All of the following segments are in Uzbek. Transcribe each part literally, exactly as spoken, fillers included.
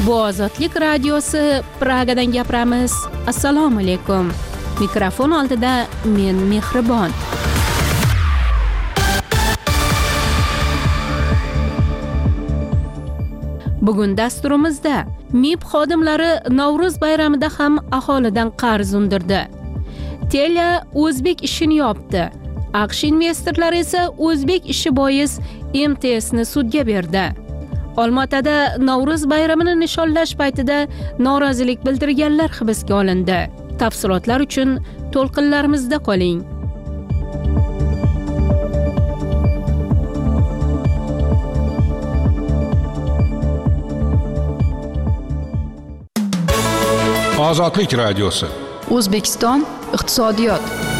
Bu Ozodlik radiosi Pragadan gapiramiz. Assalomu alaykum. Mikrofon oldida men Mehribon. Bugun dasturimizda MIB xodimlari Navro'z bayramida ham aholidan qarz undirdi. Telia o'zbek ishini yopdi. AQSh investorlari esa o'zbek ishi bois M T S'ni sudga berdi. Olmaotada Navro'z bayramini nishonlash paytida norozilik bildirganlar hibsga olindi. Tafsilotlar uchun to'lqinlarimizda qoling. Ozodlik radiosi. O'zbekiston iqtisodiyot.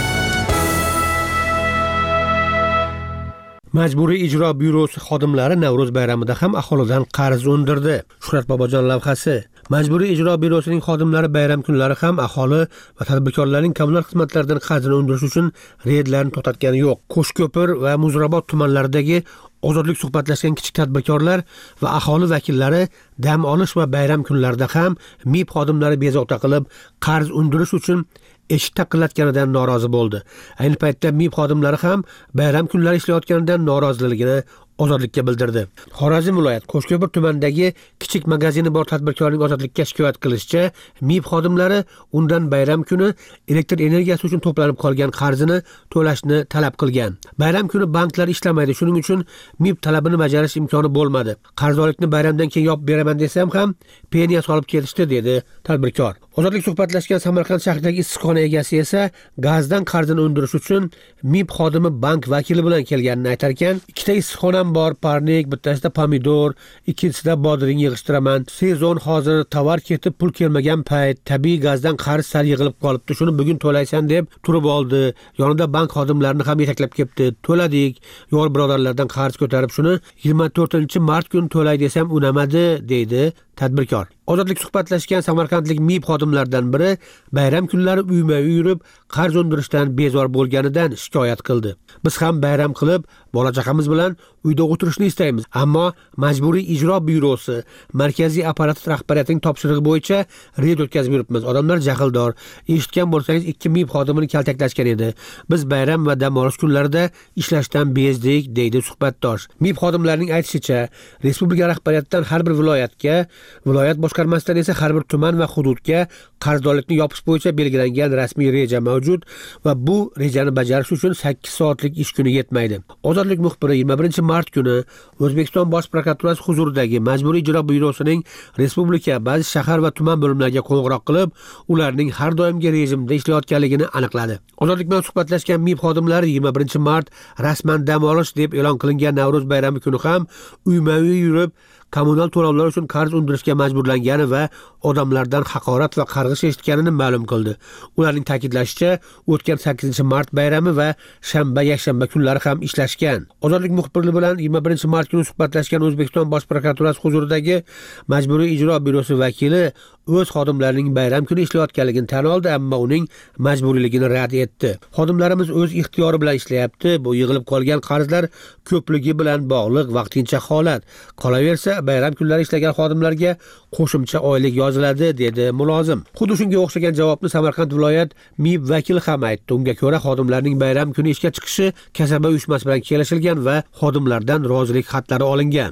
Majburiy ijro byurosi xodimlari Navro'z bayramida ham aholidan qarz undirdi. Shuhrat Bobojon lavhasi. Majburiy ijro byurosining xodimlari bayram kunlari ham aholi va tadbirkorlarning kommunal xizmatlaridan qarzini undirish uchun reydlarni to'xtatgani yo'q. Qo'shko'pir va Muzrabot tumanlaridagi ozodlik suhbatlashgan kichik tadbirkorlar va aholi vakillari dam olish va bayram kunlarida ham MIB xodimlari bezovta qilib qarz undirish uchun eshik taqillatganidan norozi bo'ldi. Ayni paytda MIB xodimlari ham bayram kunlari ishlayotganidan noroziligini ozodlikka bildirdi. Xorazm viloyat Qo'shko'pir tumanidagi kichik magazini bor tadbirkorning ozodlikka shikoyat qilishicha, MIB xodimlari undan bayram kuni elektr energiyasi uchun to'planib qolgan qarzini to'lashni talab qilgan. Bayram kuni banklar ishlamaydi, shuning uchun MIB talabini bajarish imkoni bo'lmadi. Qarzdorlikni bayramdan keyin yopib beraman desam ham peniya solib ketishdi, dedi tadbirkor. Ozodlik suhbatlashgan Samarqand shahridagi issiqxona egasi esa gazdan qarzini undirish uchun MIB xodimi bank vakili bilan kelganini aytar ekan, ikkita issiqxona bor, parnik, bittasida pomidor, ikkinchisida bodring yig'ishtiraman. Sezon hozir, tovar ketib pul kelmagan payt, tabiiy gazdan qarz sal yig'ilib qolibdi. Shuni bugun to'laysan deb turib oldi. Yonida bank xodimlarini ham yetaklab kelibdi. To'ladik. Yor birodarlardan qarz ko'tarib shuni yigirma to'rtinchi mart kuni to'lay desam unamadi, deydi tadbirkor. Ozodlik suhbatlashgan samarqandlik MIB xodimlaridan biri bayram kunlari uyma-uy yurib qarz undirishdan bezor bo'lganidan shikoyat qildi. Biz ham bayram qilib, bola-chaqamiz bilan uyda o'tirishni istaymiz, ammo majburiy ijro byurosi markaziy apparat rahbariyatining topshirig'i bo'yicha reyd o'tkazib yuribmiz. Odamlar jahldor. Eshitgan bo'lsangiz ikki MIB xodimini kaltaklashgan edi. Biz bayram va dam olish kunlarida ishlashdan bezdik, deydi suhbatdosh. MIB xodimlarining aytishicha, respublika rahbariyatidan har bir viloyatga, viloyat boshqarmasidan esa har bir tuman va hududga qarzdorlikni yopish bo'yicha belgilangan rasmiy reja mavjud va bu rejani bajarish uchun sakkiz soatlik ish kuni yetmaydi. Ozodlik muxbiri yigirma birinchi mart kuni O'zbekiston Bosh prokuraturasi huzuridagi Majburiy ijro byurosining respublika, ba'zi shahar va tuman bo'limlariga qo'ng'iroq qilib, ularning har doimgi rejimda ishlayotganligini aniqladi. Ozodlik bilan suhbatlashgan MIB xodimlari yigirma birinchi mart rasman dam olish deb e'lon qilingan Navro'z bayrami kuni ham uyma-uy yurib kommunal to'lovlar uchun qarz undirishga majburlangani va odamlardan haqorat va qarg'ish eshitganini ma'lum qildi. Ularning ta'kidlashicha, o'tgan sakkizinchi mart bayrami va shanba, yakshanba kunlari ham ishlashgan. Ozodlik muxbiri bilan yigirma birinchi mart kuni suhbatlashgan O'zbekiston Bosh prokuraturasi huzuridagi Majburiy ijro byurosi vakili o'z xodimlarining bayram kuni ishlayotganligini tan oldi, ammo uning majburiyligini rad etdi. Xodimlarimiz o'z ixtiyori bilan ishlayapti. Bu yig'ilib qolgan qarzlar ko'pligi bilan bog'liq vaqtincha holat. Qolaversa, bayram kunlari ishlagan xodimlarga qo'shimcha oylik yoziladi, dedi mulozim. Xuddi shunga o'xshagan javobni Samarqand viloyat MIB vakili ham aytdi. Unga ko'ra, xodimlarning bayram kuni ishga chiqishi kasaba uyushmasi bilan kelishilgan va xodimlardan rozilik xatlari olingan.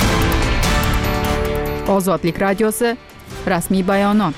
Ozodlik radiosi rasmiy bayonot.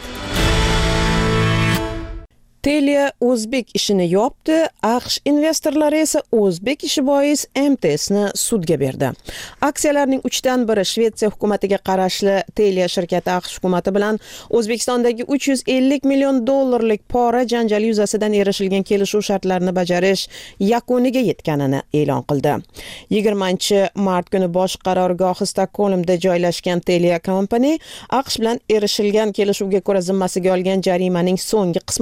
Telia o'zbek ishini yopdi, AQSh investorlari esa o'zbek ishi bois M T S'ni sudga berdi. Aksiyalarning uchdan biri Shvetsiya hukumatiga qarashli Telia shirkati AQSh hukumati bilan O'zbekistondagi uch yuz ellik million dollarlik pora janjali yuzasidan erishilgan kelishuv shartlarini bajarish yakuniga yetganini e'lon qildi. yigirmanchi mart kuni bosh qarorgohi Stokgolmda joylashgan Telia Company AQSh bilan erishilgan kelishuvga ko'ra zimmasiga olgan jarimaning so'nggi qismini ham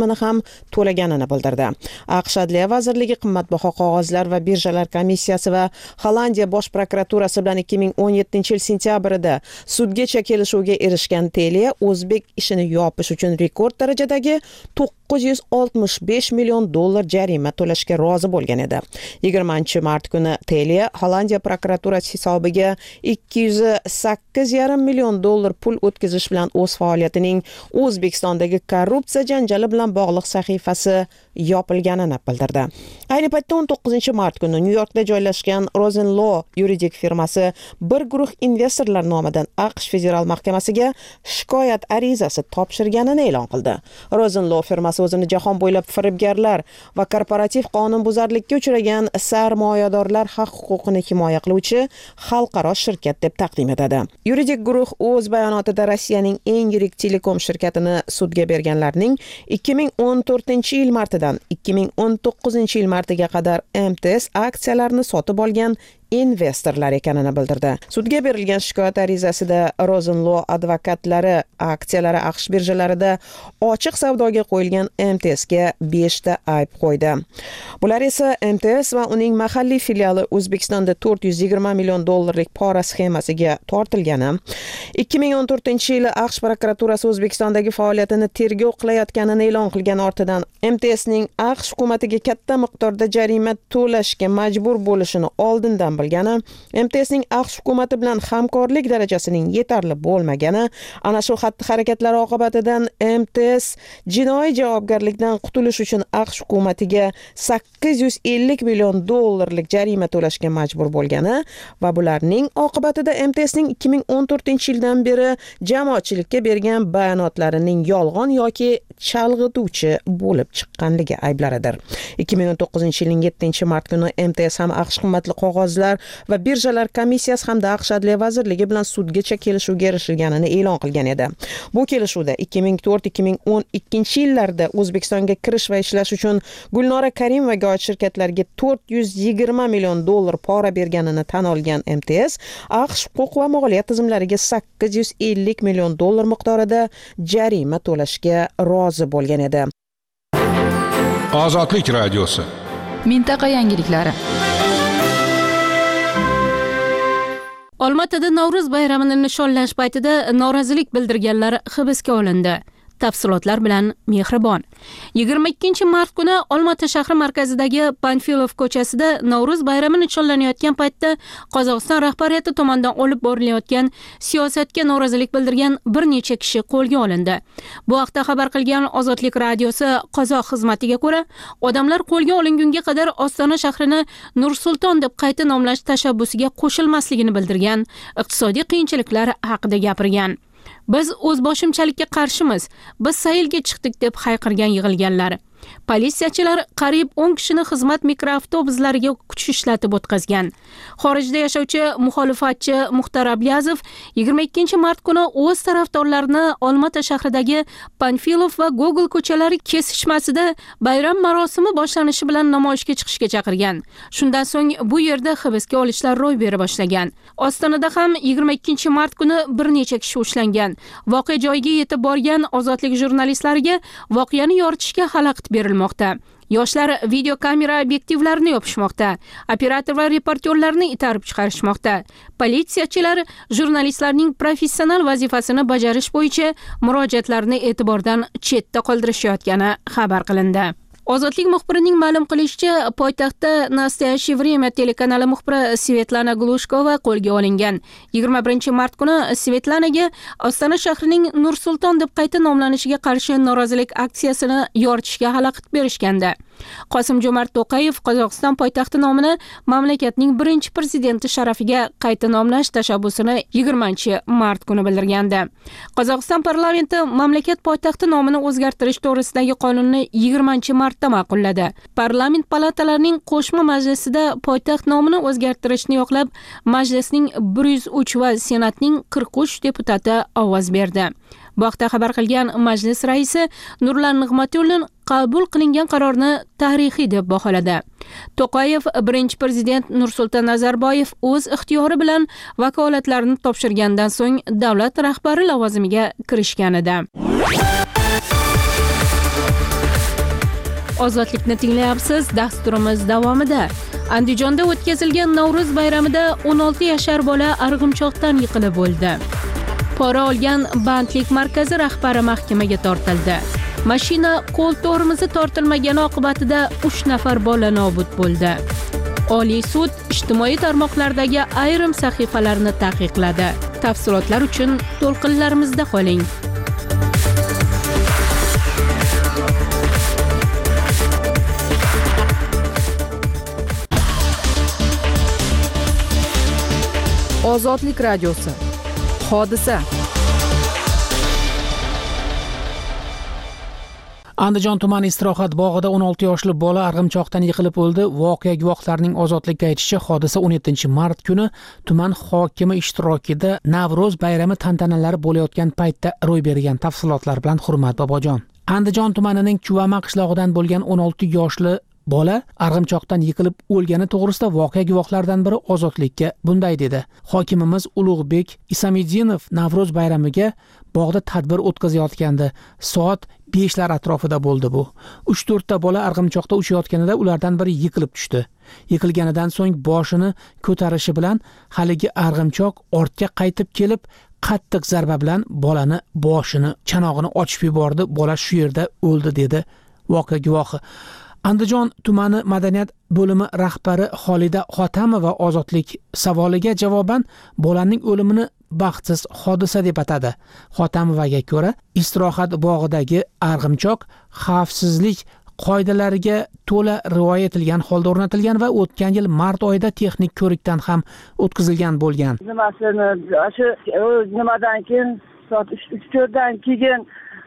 to'laganini bildirdi. AQSh Adliya vazirligi qimmatbaho qog'ozlar va birjalar komissiyasi va Hollandiya bosh prokuraturasi bilan ikki ming o'n yettinchi yil sentyabrida sudgacha kelishuvga erishgan Telia O'zbek ishini yopish uchun rekord darajadagi to'qqiz yuz oltmish besh million dollar jarima to'lashga rozi bo'lgan edi. yigirmanchi mart kuni Telia Hollandiya prokuraturasi hisobiga ikki yuz sakkiz yarim million dollar pul o'tkazish bilan o'z faoliyatining O'zbekistondagi korrupsiya janjali bilan bog'liq sahifasi yopilganini bildirdi. Ayni paytda o'n to'qqizinchi mart kuni Nyu-Yorkda joylashgan Rosenlaw yuridik firmasi bir guruh investorlar nomidan AQSh federal mahkamasiga shikoyat arizasi topshirganini e'lon qildi. Rosenlaw firmasi o'zini jahon bo'ylab firibgarlar va korporativ qonunbuzarlikka uchragan sarmoyadorlar haq-huquqini himoya qiluvchi xalqaro shirkat deb taqdim etadi. Yuridik guruh o'z bayonotida Rossiyaning eng yirik telekom shirkatini sudga berganlarning ikki ming o'n to'rtinchi yil martidan ikki ming o'n to'qqizinchi yil martiga qadar M T S aksiyalarini sotib olgan investorlar ekanini bildirdi. Sudga berilgan shikoyat arizasida Rosenlaw advokatlari aksiyalari AQSh birjalarida ochiq savdoga qo'yilgan M T S ga besh ta ayb qo'ydi. Bular esa M T S va uning mahalliy filiali O'zbekistonda to'rt yuz yigirma million dollarlik pora sxemasiga tortilgani, ikki ming o'n to'rtinchi yili AQSh prokuraturasi O'zbekistondagi faoliyatini tergov qilayotganini e'lon qilgan ortidan M T S ning AQSh hukumatiga katta miqdorda jarima to'lashga majbur bo'lishini oldindan bilgani, M T S ning AQSh hukumati bilan hamkorlik darajasining yetarli bo'lmagani, ana shu xatti-harakatlar oqibatidan M T S jinoiy javobgarlikdan qutulish uchun AQSh hukumatiga sakkiz yuz ellik million dollarlik jarima to'lashga majbur bo'lgani va bularning oqibatida M T S ning ikki ming o'n to'rtinchi yildan beri jamoatchilikka bergan bayonotlarining yolg'on yoki chalg'ituvchi bo'lib chiqqanligi ayblaridir. ikki ming o'n to'qqizinchi yilning yettinchi mart kuni M T S ham AQSh qimmatli qog'ozlar va birjalar komissiyasi hamda AQSh Adliya vazirligi bilan sudgacha kelishuvga erishilganini e'lon qilgan edi. Bu kelishuvda ikki ming to'rt ikki ming o'n ikkinchi yillarda O'zbekistonga kirish va ishlash uchun Gulnora Karimovaga oid shirkatlarga to'rt yuz yigirma million dollar pora berganini tan olgan M T S AQSh huquq va moliya tizimlariga sakkiz yuz ellik million dollar miqdorida jarima to'lashga rozi bo'lgan edi. Ozodlik radiosi. Mintaqa yangiliklari. Olmaotada Navro'z bayramini nishonlash paytida norozilik bildirganlar hibsga olindi. Tafsilotlar bilan Mehribon. yigirma ikkinchi mart kuni Olmaota shahri markazidagi Panfilov ko'chasida Navro'z bayrami nishonlanayotgan paytda Qozog'iston rahbariyati tomonidan olib borilayotgan siyosatga norozilik bildirgan bir necha kishi qo'lga olindi. Bu haqda xabar qilgan Ozodlik radiosi qozoq xizmatiga ko'ra, odamlar qo'lga olingunga qadar Ostona shahrini Nur-Sulton deb qayta nomlash tashabbusiga qo'shilmasligini bildirgan, iqtisodiy qiyinchiliklar haqida gapirgan. Biz o'zboshimchalikka qarshimiz, biz saylga chiqdik deb hayqirgan yig'ilganlar. Politsiyachilar qariyb o'n kishini xizmat mikroavtobuslariga kuch ishlatib o'tkazgan. Xorijda yashovchi muxolifatchi Muxtar Ablazov yigirma ikkinchi mart kuni o'z tarafdorlarini Olmaota shahridagi Panfilov va Google ko'chalari kesishmasida bayram marosimi boshlanishi bilan namoyishga chiqishga chaqirgan. Shundan so'ng bu yerda hibsga olishlar ro'y bera boshlagan. Ostonada ham yigirma ikkinchi mart kuni bir necha kishi ushlangan. Voqea joyiga yetib borgan ozodlik jurnalistlariga voqeani yoritishga xalaqit berilmoqda. Yoshlar video kamera obyektivlarini yopishmoqda. Operator va reportyorlarni itarib chiqarishmoqda. Politsiyachilar jurnalistlarning professional vazifasini bajarish bo'yicha murojaatlarni e'tibordan chetda qoldirishayotgani xabar qilindi. Ozodlik muxbirining ma'lum qilishicha, poytaxtda Nastoyachiy Время telekanali muxbiri Svetlana Glushkova qo'lga olingan. yigirma birinchi mart kuni Svetlanaga Ostona shahrining Nur-Sulton deb qayta nomlanishiga qarshi norozilik aksiyasini yoritishga xalaqit berishgandi. Qosim-Jo'mart To'qayev Qozog'iston poytaxti nomini mamlakatning birinchi prezidenti sharafiga qayta nomlash tashabbusini yigirmanchi mart kuni bildirgandi. Qozog'iston parlamenti mamlakat poytaxti nomini o'zgartirish to'g'risidagi qonunni yigirmanchi martda ma'qulladi. Parlament palatalarining qo'shma majlisida poytaxt nomini o'zgartirishni yoqlab, majlisning bir yuz uch va senatning qirq uch deputati ovoz berdi. Bu haqda xabar qilgan majlis raisi Nurlan Nig'matulin qabul qilingan qarorni tarixiy deb baholadi. To'qayev birinchi prezident Nursulton Nazarboyev o'z ixtiyori bilan vakolatlarini topshirgandan so'ng davlat rahbari lavozimiga kirishgan edi. ozodlikni tinglayapsiz. Dasturimiz davomida Andijonda o'tkazilgan Navro'z bayramida o'n olti yashar bola arg'imchoqdan yiqilib o'ldi. Pora olgan bandlik markazi rahbari mahkamaga tortildi. Mashina qo'l tormozi tortilmagani oqibatida uch nafar bola nobud bo'ldi. Oliy sud ijtimoiy tarmoqlardagi ayrim sahifalarni taqiqladi. Tafsilotlar uchun to'lqinlarimizda qoling. Ozodlik radiosi. Hodisa. Andijon tumani istirohat bog'ida o'n olti yoshli bola arg'imchoqdan yiqilib o'ldi. Voqea guvohlarining ozodlikka aytishicha, hodisa o'n yettinchi mart kuni tuman hokimi ishtirokida Navro'z bayrami tantanalari bo'layotgan paytda ro'y bergan. Tafsilotlar bilan Hurmat Bobojon. Andijon tumanining Chuvama qishlog'idan bo'lgan o'n olti yoshli bola arg'imchoqdan yiqilib o'lgani to'g'risida voqea guvohlaridan biri ozodlikka bunday dedi. Hokimimiz Ulug'bek Isamidinov Navro'z bayramiga bog'da tadbir o'tkazayotgandi. Soat beshlar atrofida bo'ldi bu. uch to'rtta bola arg'imchoqda uchayotganida ulardan biri yiqilib tushdi. Yiqilganidan so'ng boshini ko'tarishi bilan haligi arg'imchoq ortga qaytib kelib, qattiq zarba bilan bolani boshini, chanog'ini ochib yubordi. Bola shu yerda o'ldi dedi voqea guvohi. Andijon tumani madaniyat bo'limi rahbari Xolida Xotamova ozodlik savoliga javoban bolaning o'limini baxtsiz hodisa deb atadi. Xotamovaga ko'ra, istirohat bog'idagi arg'imchoq xavfsizlik qoidalariga to'la rioya etilgan holda o'rnatilgan va o'tgan yil mart oyida texnik ko'rikdan ham o'tkazilgan bo'lgan. Nimasini shu nimadan keyin soat uch to'rtdan keyin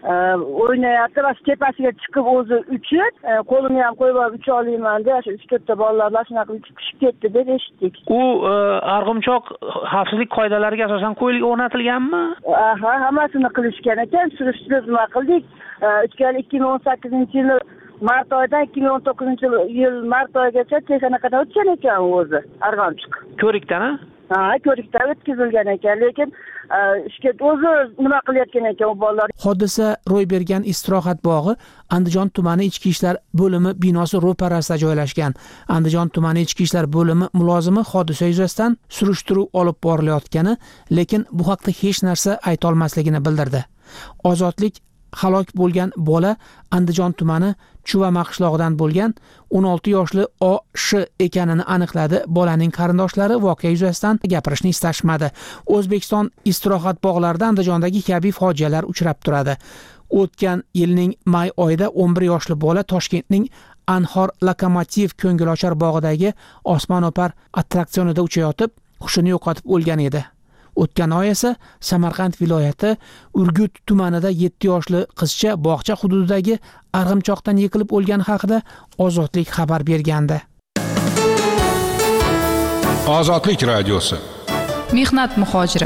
o'ynayapti va tepasiga chiqib o'zi uchib, qo'limni ham qo'yib olib ucha olmayman deb shu uch to'rtta bolalar bilan shunaqa uchib ketdi deb eshitdik. U arg'imchoq xavfsizlik qoidalariga asosan qo'yilib o'rnatilganmi? Aha, hammasini qilishgan ekan. Surishtirib nima qildik? ikki ming o'n sakkizinchi yil mart oyidan ikki ming o'n to'qqizinchi yil mart oyigacha texnikadan o'tgan ekan o'zi arg'imchoq. Ko'rikdan, ha? Ha, ko'rikdan o'tkazilgan ekan, lekin ishga o'zi nima qilayotgan ekan u bolalar. Hodisa ro'y bergan istirohat bog'i Andijon tumani ichki ishlar bo'limi binosi ro'parasida joylashgan. Andijon tumani ichki ishlar bo'limi mulozimi hodisa yuzasidan surishtiruv olib borilayotgani, lekin bu haqda hech narsa ayta olmasligini bildirdi. Ozodlik halok bo'lgan bola Andijon tumani Chuvama qishlog'idan bo'lgan o'n olti yoshli O Sh ekanini aniqladi. Bolaning qarindoshlari voqea yuzasidan gapirishni istashmadi. O'zbekiston istirohat bog'larida Andijondagi kabi fojialar uchrab turadi. O'tgan yilning may oyida o'n bir yoshli bola Toshkentning Anhor Lokomotiv ko'ngilochar bog'idagi osmono'par attraksionida uchayotib, hushini yo'qotib o'lgan edi. O'tgan oy esa Samarqand viloyati Urgut tumanida yetti yoshli qizcha bog'cha hududidagi arg'imchoqdan yiqilib o'lgani haqida Ozodlik xabar bergandi. Ozodlik radiosi. Mehnat muhojiri.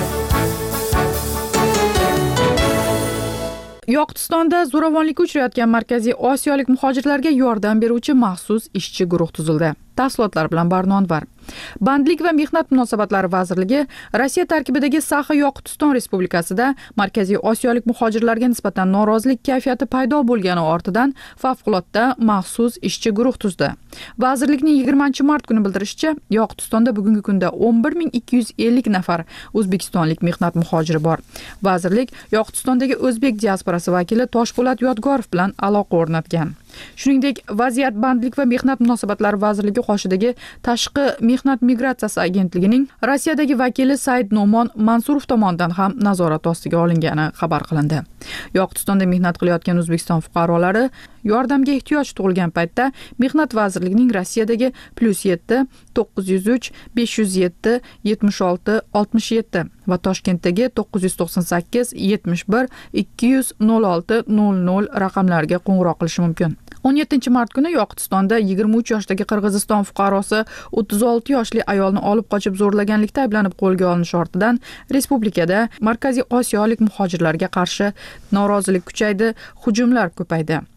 Yoqutistonda zo'ravonlikka uchrayotgan Markaziy Osiyolik muhojirlarga yordam beruvchi maxsus ishchi guruh tuzildi. Tafsilotlar bilan Barnonvar. Bandlik va mehnat munosabatlari vazirligi Rossiya tarkibidagi Saxa-Yoqutiston Respublikasida Markaziy Osiyolik muhojirlarga nisbatan norozilik kayfiyati paydo bo'lgani ortidan favqulodda maxsus ishchi guruh tuzdi. Vazirlikning yigirmanchi mart kuni bildirishicha, Yoqutistonda bugungi kunda o'n bir ming ikki yuz ellik nafar o'zbekistonlik mehnat muhojiri bor. Vazirlik Yoqutistondagi o'zbek diasporasi vakili Toshpo'lat Yodgorov bilan aloqa o'rnatgan. Shuningdek, vaziyat bandlik va mehnat munosabatlari vazirligi qoshidagi Tashqi mehnat migratsiyasi agentligining Rossiyadagi vakili Said Nomon Mansurov tomonidan ham nazorat ostiga olingani xabar qilindi. Yoqutistonda mehnat qilayotgan O'zbekiston fuqarolari yordamga ehtiyoj tug'ilgan paytda Mehnat vazirligining Rossiyadagi plus yetti to'qqiz yuz uch besh yuz yetti yetmish olti oltmish yetti va Toshkentdagi to'qqiz yuz to'qson sakkiz yetmish bir ikki yuz nol olti nol nol raqamlariga qo'ng'iroq qilishi mumkin. o'n yettinchi mart kuni Yoqutistonda yigirma uch yoshdagi Qirg'iziston fuqarosi o'ttiz olti yoshli ayolni olib qochib zo'rlaganlikda ayblanib qo'lga olinishi ortidan respublikada Markaziy Osiyolik muhojirlarga qarshi norozilik kuchaydi, hujumlar ko'paydi.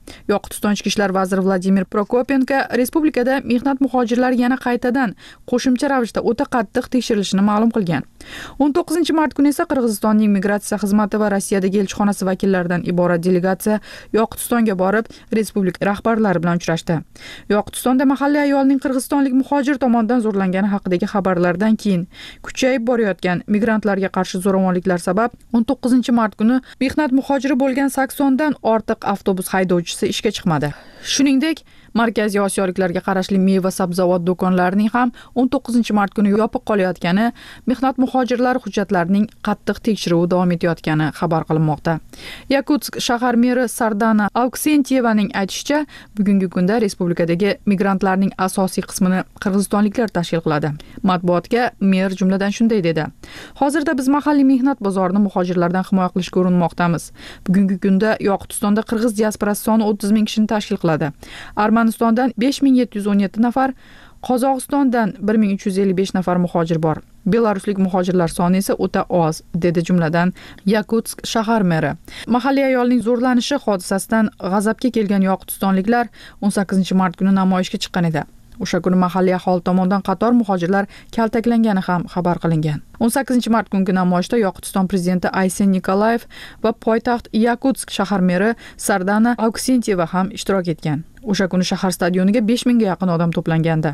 Yoqutiston ichki ishlar vaziri Vladimir Prokopenko respublikada mehnat muhojirlari yana qaytadan qo'shimcha ravishda o'ta qattiq tekshirilishini ma'lum qilgan. o'n to'qqizinchi mart kuni esa Qirg'izistonning migratsiya xizmati va Rossiyadagi elchixonasi vakillaridan iborat delegatsiya Yoqutistonga borib, respublika rahbarlari bilan uchrashdi. Yoqutistonda mahalliy ayolning qirg'izistonlik muhojir tomonidan zo'rlangani haqidagi xabarlardan keyin kuchayib borayotgan migrantlarga qarshi zo'ravonliklar sabab o'n to'qqizinchi mart kuni mehnat muhojiri bo'lgan saksondan ortiq avtobus haydovchisi ishga chiqmadi. Shuningdek, Markaziy Osiyoliklarga qarashli meva sabzavot do'konlarining ham o'n to'qqizinchi mart kuni yopiq qolayotgani, mehnat muhojirlari hujjatlarining qattiq tekshiruvi davom etayotgani xabar qilinmoqda. Yakutsk shahar meri Sardana Auksentyevaning aytishicha, bugungi kunda respublikadagi migrantlarning asosiy qismini qirg'izistonliklar tashkil qiladi. Matbuotga mer jumladan shunday dedi: "Hozirda biz mahalliy mehnat bozorini muhojirlardan himoya qilishga urinmoqdamiz. Bugungi kunda Yoqutistonda qirg'iz diasporasi soni o'ttiz ming kishini tashkil qiladi. Armanistondan besh ming yetti yuz o'n yetti nafar, Qozog'istondan bir ming uch yuz ellik besh nafar muhojir bor. Belaruslik muhojirlar soni esa o'ta oz", dedi jumladan Yakutsk shahar meri. Mahalliy ayolning zo'rlanishi hodisasidan g'azabga kelgan yoqutistonliklar o'n sakkizinchi mart kuni namoyishga chiqqan edi. O'sha kuni mahalliy aholi tomonidan qator muhojirlar kaltaklangani ham xabar qilingan. o'n sakkizinchi mart kungi namoyishda Yoqutiston prezidenti Aysen Nikolayev va poytaxt Yakutsk shahar meri Sardana Auksentyeva ham ishtirok etgan. O'sha kuni shahar stadioniga besh mingga yaqin odam to'plangandi.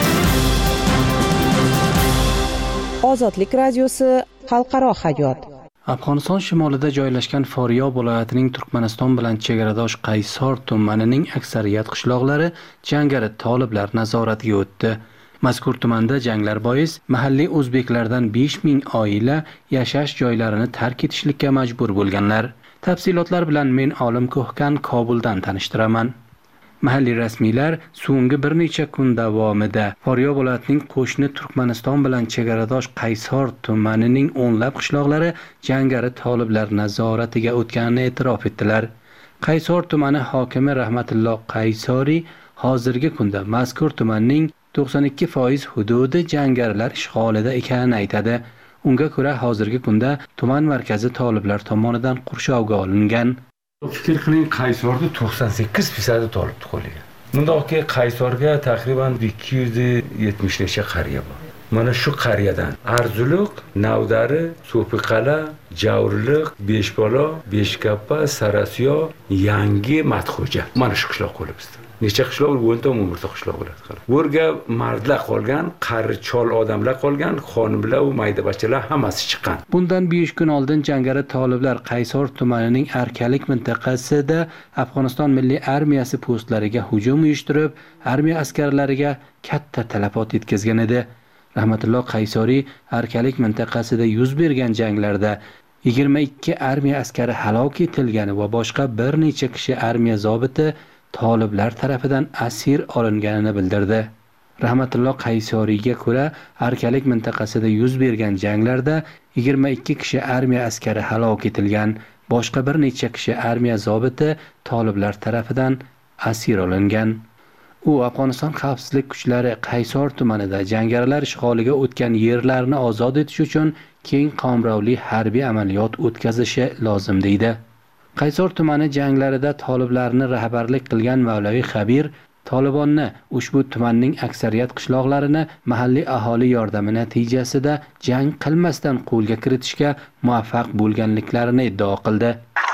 Ozodlik radiosi xalqaro hayot. Afg'oniston shimolida joylashgan Foryo viloyatining Turkmaniston bilan chegaradosh Qaysor tumanining aksariyat qishloqlari jangari toliblar nazoratiga o'tdi. Mazkur tumanda janglar bois mahalliy o'zbeklardan besh ming oila yashash joylarini tark etishlikka majbur bo'lganlar. Tafsilotlar bilan men Olim Ko'hkan Kobuldan tanishtiraman. Mahalliy rasmiylar so'nggi bir necha kun davomida Foryo viloyatining qo'shni Turkmaniston bilan chegaradosh Qaysor tumanining o'nlab qishloqlari jangari toliblar nazoratiga o'tganini e'tirof etdilar. Qaysor tumani hokimi Rahmatulloh Qaysoriy hozirgi kunda mazkur tumanning to'qson ikki foiz hududi jangarilar ishg'olida ekanini aytadi. Unga ko'ra hozirgi kunda tuman markazi toliblar tomonidan qurshovga olingan. Fikr qiling, Qaysorda to'qson sakkiz foiz tolib qo'lgan. Bundoqki Qaysorga taqriban ikki yuz yetmish necha qariya bor. Mana shu qariyadan Arzuliq, Navdari, So'piqala, Javrilik, Beshbola, Beshkappa, Sarasiyo, Yangi Matxo'ja. Mana shu qishloq qo'libizdi. Necha qishloq o'nta umurta qishloq bo'ladi. O'rga mardlar qolgan, qari chol odamlar qolgan, xonimlar va mayda bachchalar hammasi chiqqan. Bundan besh kun oldin jangari toliblar Qaysor tumanining Arkalik mintaqasida Afg'oniston milliy armiyasi postlariga hujum uyushtirib, armiya askarlariga katta talafot yetkazgan edi. Rahmatulloh Qaysoriy Arkalik mintaqasida yuz bergan janglarda yigirma ikki armiya askari halok etilgani va boshqa bir necha kishi armiya zobiti toliblar tarafidan asir olinganini bildirdi. Rahmatulloh Qaysoriyga ko'ra, Arkalik mintaqasida yuz bergan janglarda yigirma ikki kishi armiya askari halok etilgan, boshqa bir necha kishi armiya zobiti toliblar tarafidan asir olingan. U Afg'oniston xavfsizlik kuchlari Qaysor tumanida jangarilar ishg'oliga o'tgan yerlarni ozod etish uchun keng qamrovli harbiy amaliyot o'tkazishi lozim deydi. Qaysor tumani janglarida toliblarni rahbarlik qilgan Mavlaviy Xabir Tolibonni ushbu tumanning aksariyat qishloqlarini mahalliy aholi yordami natijasida jang qilmasdan qo'lga kiritishga muvaffaq bo'lganliklarini iddao qildi.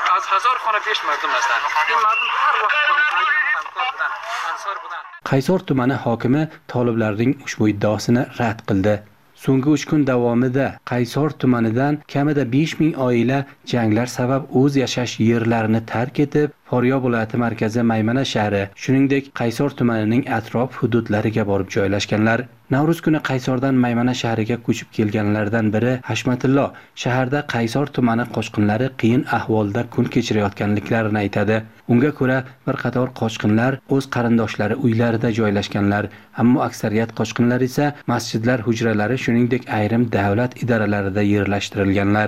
Qaysor tumani hokimi toliblarning ushbu iddaosini rad qildi. So'nggi uch kun davomida Qaysor tumanidan kamida besh ming oila janglar sabab o'z yashash yerlarini tark etib, Foryo viloyati markazi Maymana shahri, shuningdek Qaysor tumanining atrof hududlariga borib joylashganlar. Navruz kuni Qaysordan Maymana shahriga ko'chib kelganlardan biri Hashmatullo shaharda Qaysor tumani qochqinlari qiyin ahvolda kun kechirayotganliklarini aytadi. Unga ko'ra, bir qator qochqinlar o'z qarindoshlari uylarida joylashganlar, ammo aksariyat qochqinlar esa masjidlar hujralari, shuningdek ayrim davlat idoralarida yerlashtirilganlar.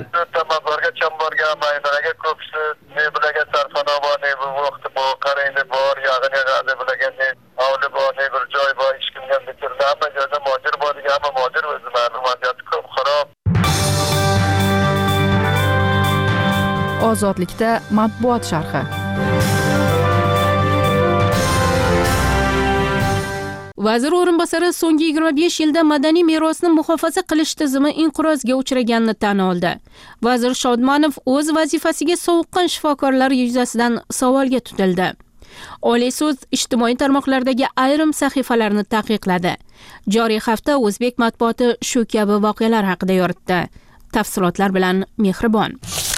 Ozodlikda matbuot sharhi. Vazir o'rinbosari so'nggi yigirma besh yilda madaniy merosni muhofaza qilish tizimi inqirozga uchraganini tan oldi. Vazir Shodmonov o'z vazifasiga sovuqqan shifokorlar yuzasidan savolga tutildi. Oliy sud ijtimoiy tarmoqlardagi ayrim sahifalarni taqiqladi. Joriy hafta o'zbek matbuoti shu kabi voqealar haqida yoritdi. Tafsilotlar bilan Mehribon.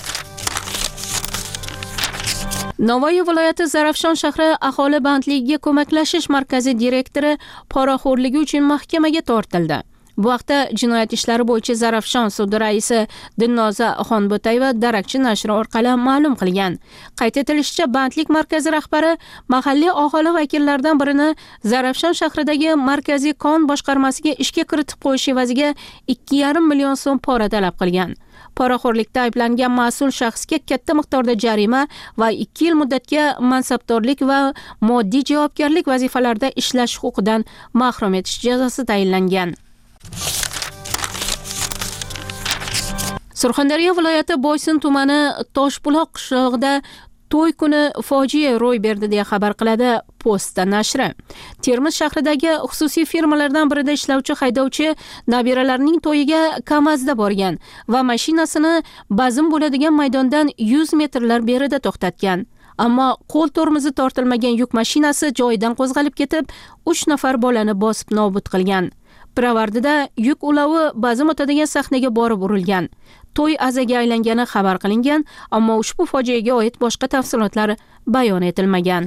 Navoiy viloyati Zarafshon shahri aholi bandligiga ko'maklashish markazi direktori poraxo'rligi uchun mahkamaga tortildi. Bu haqda jinoyat ishlari bo'yicha Zarafshon sudi raisi Dilnoza Xonbotayeva Darakchi nashri orqali ma'lum qilgan. Qayd etilishicha, bandlik markazi rahbari mahalliy aholi vakillaridan birini Zarafshon shahridagi markaziy kon boshqarmasiga ishga kiritib qo'yish evaziga ikki yarim million so'm pora talab qilgan. Poraxo'rlikda ayblangan mas'ul shaxsga katta miqdorda jarima va ikki yil muddatga mansabdorlik va moddiy javobgarlik vazifalarida ishlash huquqidan mahrum etish jazosi tayinlangan. Surxondaryo viloyati Boysun tumani Toshbuloq qishlog'ida to'y kuni fojia ro'y berdi deya xabar qiladi Posta nashri. Termiz shahridagi xususiy firmalardan birida ishlovchi haydovchi nabiralarining to'yiga Kamazda borgan va mashinasini bazm bo'ladigan maydondan yuz metrlar berida to'xtatgan. Ammo qo'l tormozi tortilmagan yuk mashinasi joyidan qo'zg'alib ketib, uch nafar bolani bosib nobud qilgan. Piravardida yuk ulovi bazm o'tadigan sahnaga borib urilgan. To'y azaga aylangani xabar qilingan, ammo ushbu fojiaga oid boshqa tafsilotlar bayon etilmagan.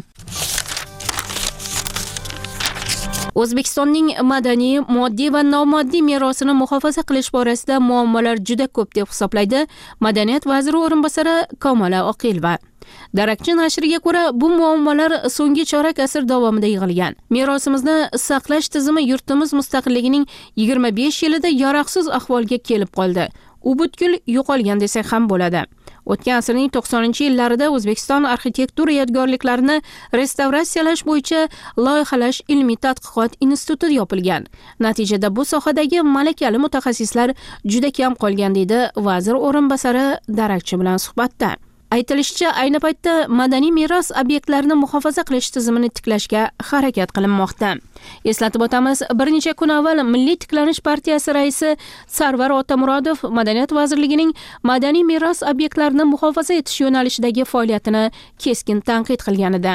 O'zbekistonning madaniy, moddiy va nomoddiy merosini muhofaza qilish borasida muammolar juda ko'p deb hisoblaydi Madaniyat vaziri o'rinbosari Kamola Oqilova. Darakchi nashriga ko'ra, bu muammolar so'nggi chorak asr davomida yig'ilgan. Merosimizni saqlash tizimi yurtimiz mustaqilligining yigirma besh yilida yaroqsiz ahvolga kelib qoldi. U butkul yo'qolgan desak ham bo'ladi. O'tgan asrning to'qsoninchi yillarida O'zbekiston arxitektura yodgorliklarini restavratsiyalash bo'yicha loyihalash ilmiy tadqiqot instituti yopilgan. Natijada bu sohadagi malakali mutaxassislar juda kam qolgan deydi vazir o'rinbosari Darakchi bilan suhbatda. Aytilishicha, ayni paytda madaniy meros obyektlarini muhofaza qilish tizimini tiklashga harakat qilinmoqda. Eslatib o'tamiz, bir necha kun avval Milliy tiklanish partiyasi raisi Sarvar Otamurodov Madaniyat vazirligining madaniy meros obyektlarini muhofaza etish yo'nalishidagi faoliyatini keskin tanqid qilgan edi.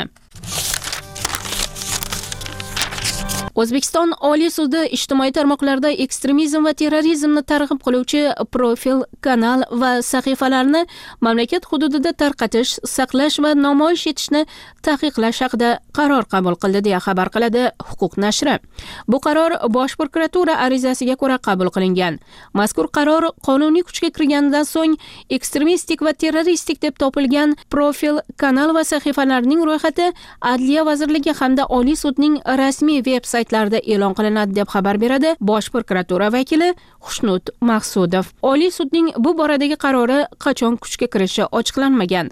O'zbekiston Oliy sudi ijtimoiy tarmoqlarda ekstremizm va terrorizmni targ'ib qiluvchi profil, kanal va sahifalarni mamlakat hududida tarqatish, saqlash va namoyish etishni taqiqlash haqida qaror qabul qildi deya xabar qiladi Huquq nashri. Bu qaror Bosh prokuratura arizasiga ko'ra qabul qilingan. Mazkur qaror qonuniy kuchga kirganidan so'ng ekstremistik va terroristik deb topilgan profil, kanal va sahifalarning ro'yxati Adliya vazirligi hamda Oliy sudning rasmiy veb-sayti larda e'lon qilinadi deb xabar beradi Bosh prokuratura vakili Xushnut Maqsudov. Oliy sudning bu boradagi qarori qachon kuchga kirishi ochiqlanmagan.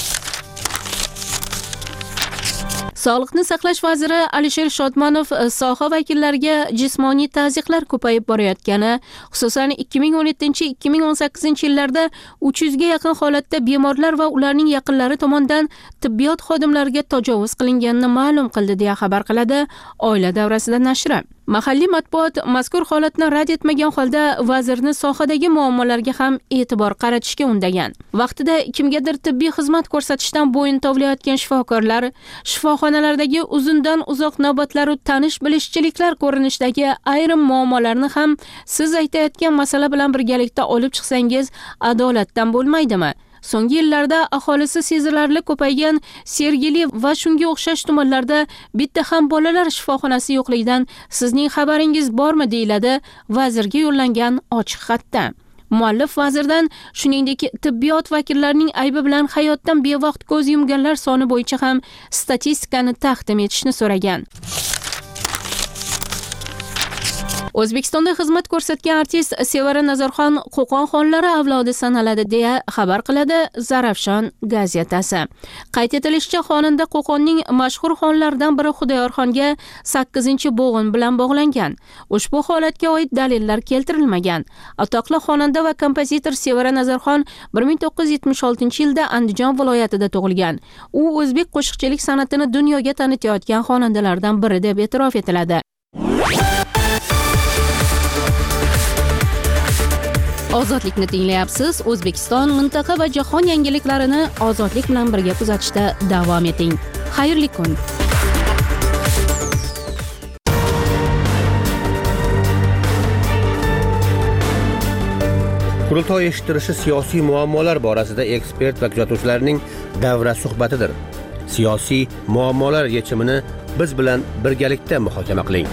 Sog'liqni saqlash vaziri Alisher Shodmonov soha vakillariga jismoniy tazyiqlar ko'payib borayotgani, xususan ikki ming o'n yettinchi - ikki ming o'n sakkizinchi yillarda uch yuz ga yaqin holatda bemorlar va ularning yaqinlari tomonidan tibbiyot xodimlariga tajovuz qilinganini ma'lum qildi deya xabar qiladi Oila davrasida nashri. Mahalliy matbuot mazkur holatni rad etmagan holda vazirni sohadagi muammolarga ham e'tibor qaratishga undagan. Vaqtida kimgadir tibbiy xizmat ko'rsatishdan bo'yin tovlayotgan shifokorlar, shifoxonalardagi uzundan uzoq navbatlar va tanish-bilishchiliklar ko'rinishidagi ayrim muammolarni ham siz aytayotgan masala bilan birgalikda olib chiqsangiz adolatdan bo'lmaydimi? So'nggi yillarda aholisi sezilarli ko'paygan Sergeli va shunga o'xshash tumanlarda bitta ham bolalar shifoxonasi yo'qligidan sizning xabaringiz bormi deyiladi vazirga yo'llangan ochiq xatda. Muallif vazirdan shuningdek tibbiyot vakillarining aybi bilan hayotdan bevaqt ko'z yumganlar soni bo'yicha ham statistikani taqdim etishni so'ragan. O'zbekistonda xizmat ko'rsatgan artist Sevara Nazarxon Qo'qon xonlari avlodi sanaladi deya xabar qiladi Zarafshon gazetasi. Qayd etilishicha, xonanda Qo'qonning mashhur xonlaridan biri Xudoyorxonga sakkizinchi bo'g'in bilan bog'langan. Ushbu holatga oid dalillar keltirilmagan. Atoqli xonanda va kompozitor Sevara Nazarxon bir ming to'qqiz yuz yetmish oltinchi yilda Andijon viloyatida tug'ilgan. U o'zbek qo'shiqchilik san'atini dunyoga tanitayotgan xonandalardan biri deb e'tirof etiladi. Ozodlikni tinglayapsiz. O'zbekiston, mintaqa va jahon yangiliklarini ozodlik bilan birga kuzatishda davom eting. Xayrli kun. Qurultoy eshittirishi siyosiy muammolar borasida ekspert va kuzatuvchilarning davra suhbatidir. Siyosiy muammolar yechimini biz bilan birgalikda muhokama qiling.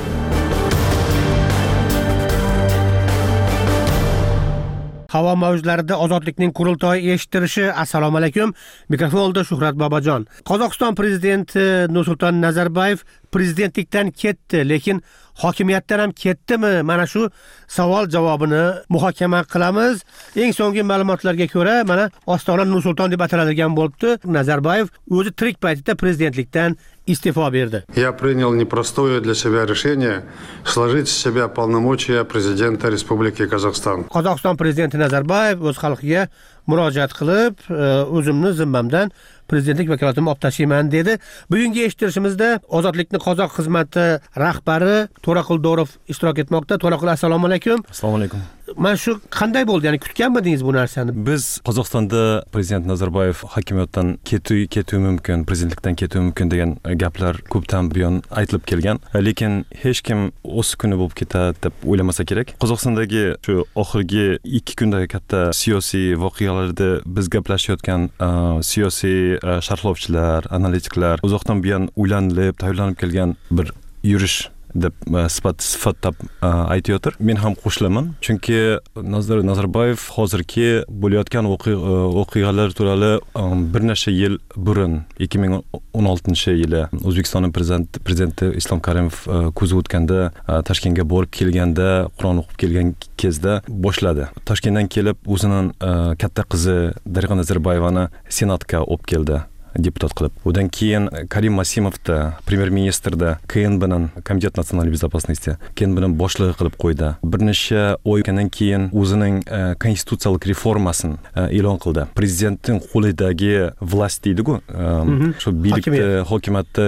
Havo mavjlarida ozodlikning qurultoyi eshittirishi. Assalomu alaykum. Mikrofonda Shuhrat Bobojon. Qozog'iston prezidenti Nursulton Nazarboyev prezidentlikdan ketdi, lekin hokimiyatdan ham ketdimi? Mana shu savol javobini muhokama qilamiz. Eng so'nggi ma'lumotlarga ko'ra, mana Ostona Nursulton deb ataladigan bo'libdi. Nazarboyev o'zi tirik paytida prezidentlikdan iste'fo berdi. Я принял непростое для себя решение сложить с себя полномочия президента Республики Казахстан. Qozog'iston prezidenti Nazarboyev o'z xalqiga murojaat qilib, o'zimni zimmamdan prezidentlik vakolatimni olib tashlayman dedi. Bugungi eshittirishimizda Ozodlikni qozoq xizmati rahbari To'raqul Dorov ishtirok etmoqda. To'raqul, assalomu alaykum. Assalomu alaykum. Mana shu qanday bo'ldi? Ya'ni kutganmidingiz bu narsani? Biz Qozog'istonda prezident Nazarboyev hokimiyatdan ketuvi ketuvi mumkin, prezidentlikdan ketuvi mumkin degan gaplar ko'pdan buyon aytilib kelgan. Lekin hech kim o'z kuni bo'lib ketadi deb o'ylamasa kerak. Qozog'istondagi shu oxirgi ikki kundagi katta siyosiy voqealarda biz gaplashayotgan siyosiy sharhlovchilar, analitiklar uzoqdan buyon o'ylanib, tayyorlanib kelgan bir yurish deb sifat sifatlab aytıyordur. Men ham qo'shilaman, chunki Nazar Nazarboyev hozirgi bo'layotgan voqealar turali bir necha yil burun ikki ming o'n oltinchi yili O'zbekistonning prezidenti prezidenti Islom Karimov ko'zi o'tganda Toshkentga borib kelganda, Qur'on o'qib kelgan kezda boshladi. Toshkentdan kelib o'zining katta qizi Darig'a Nazarboyevani senatga olib keldi. Deputat qilib. Undan keyin Karim Masimovda, premyer-ministrda K N B'ning Komitet nasional bezopasnosti K N B'ning boshlig'i qilib qo'ydi. Bir necha oydan keyin o'zining konstitutsiyalik reformasini e'lon qildi. Prezidentning qo'lidagi vlast deydi-ku, shu birlikda hokimiyatni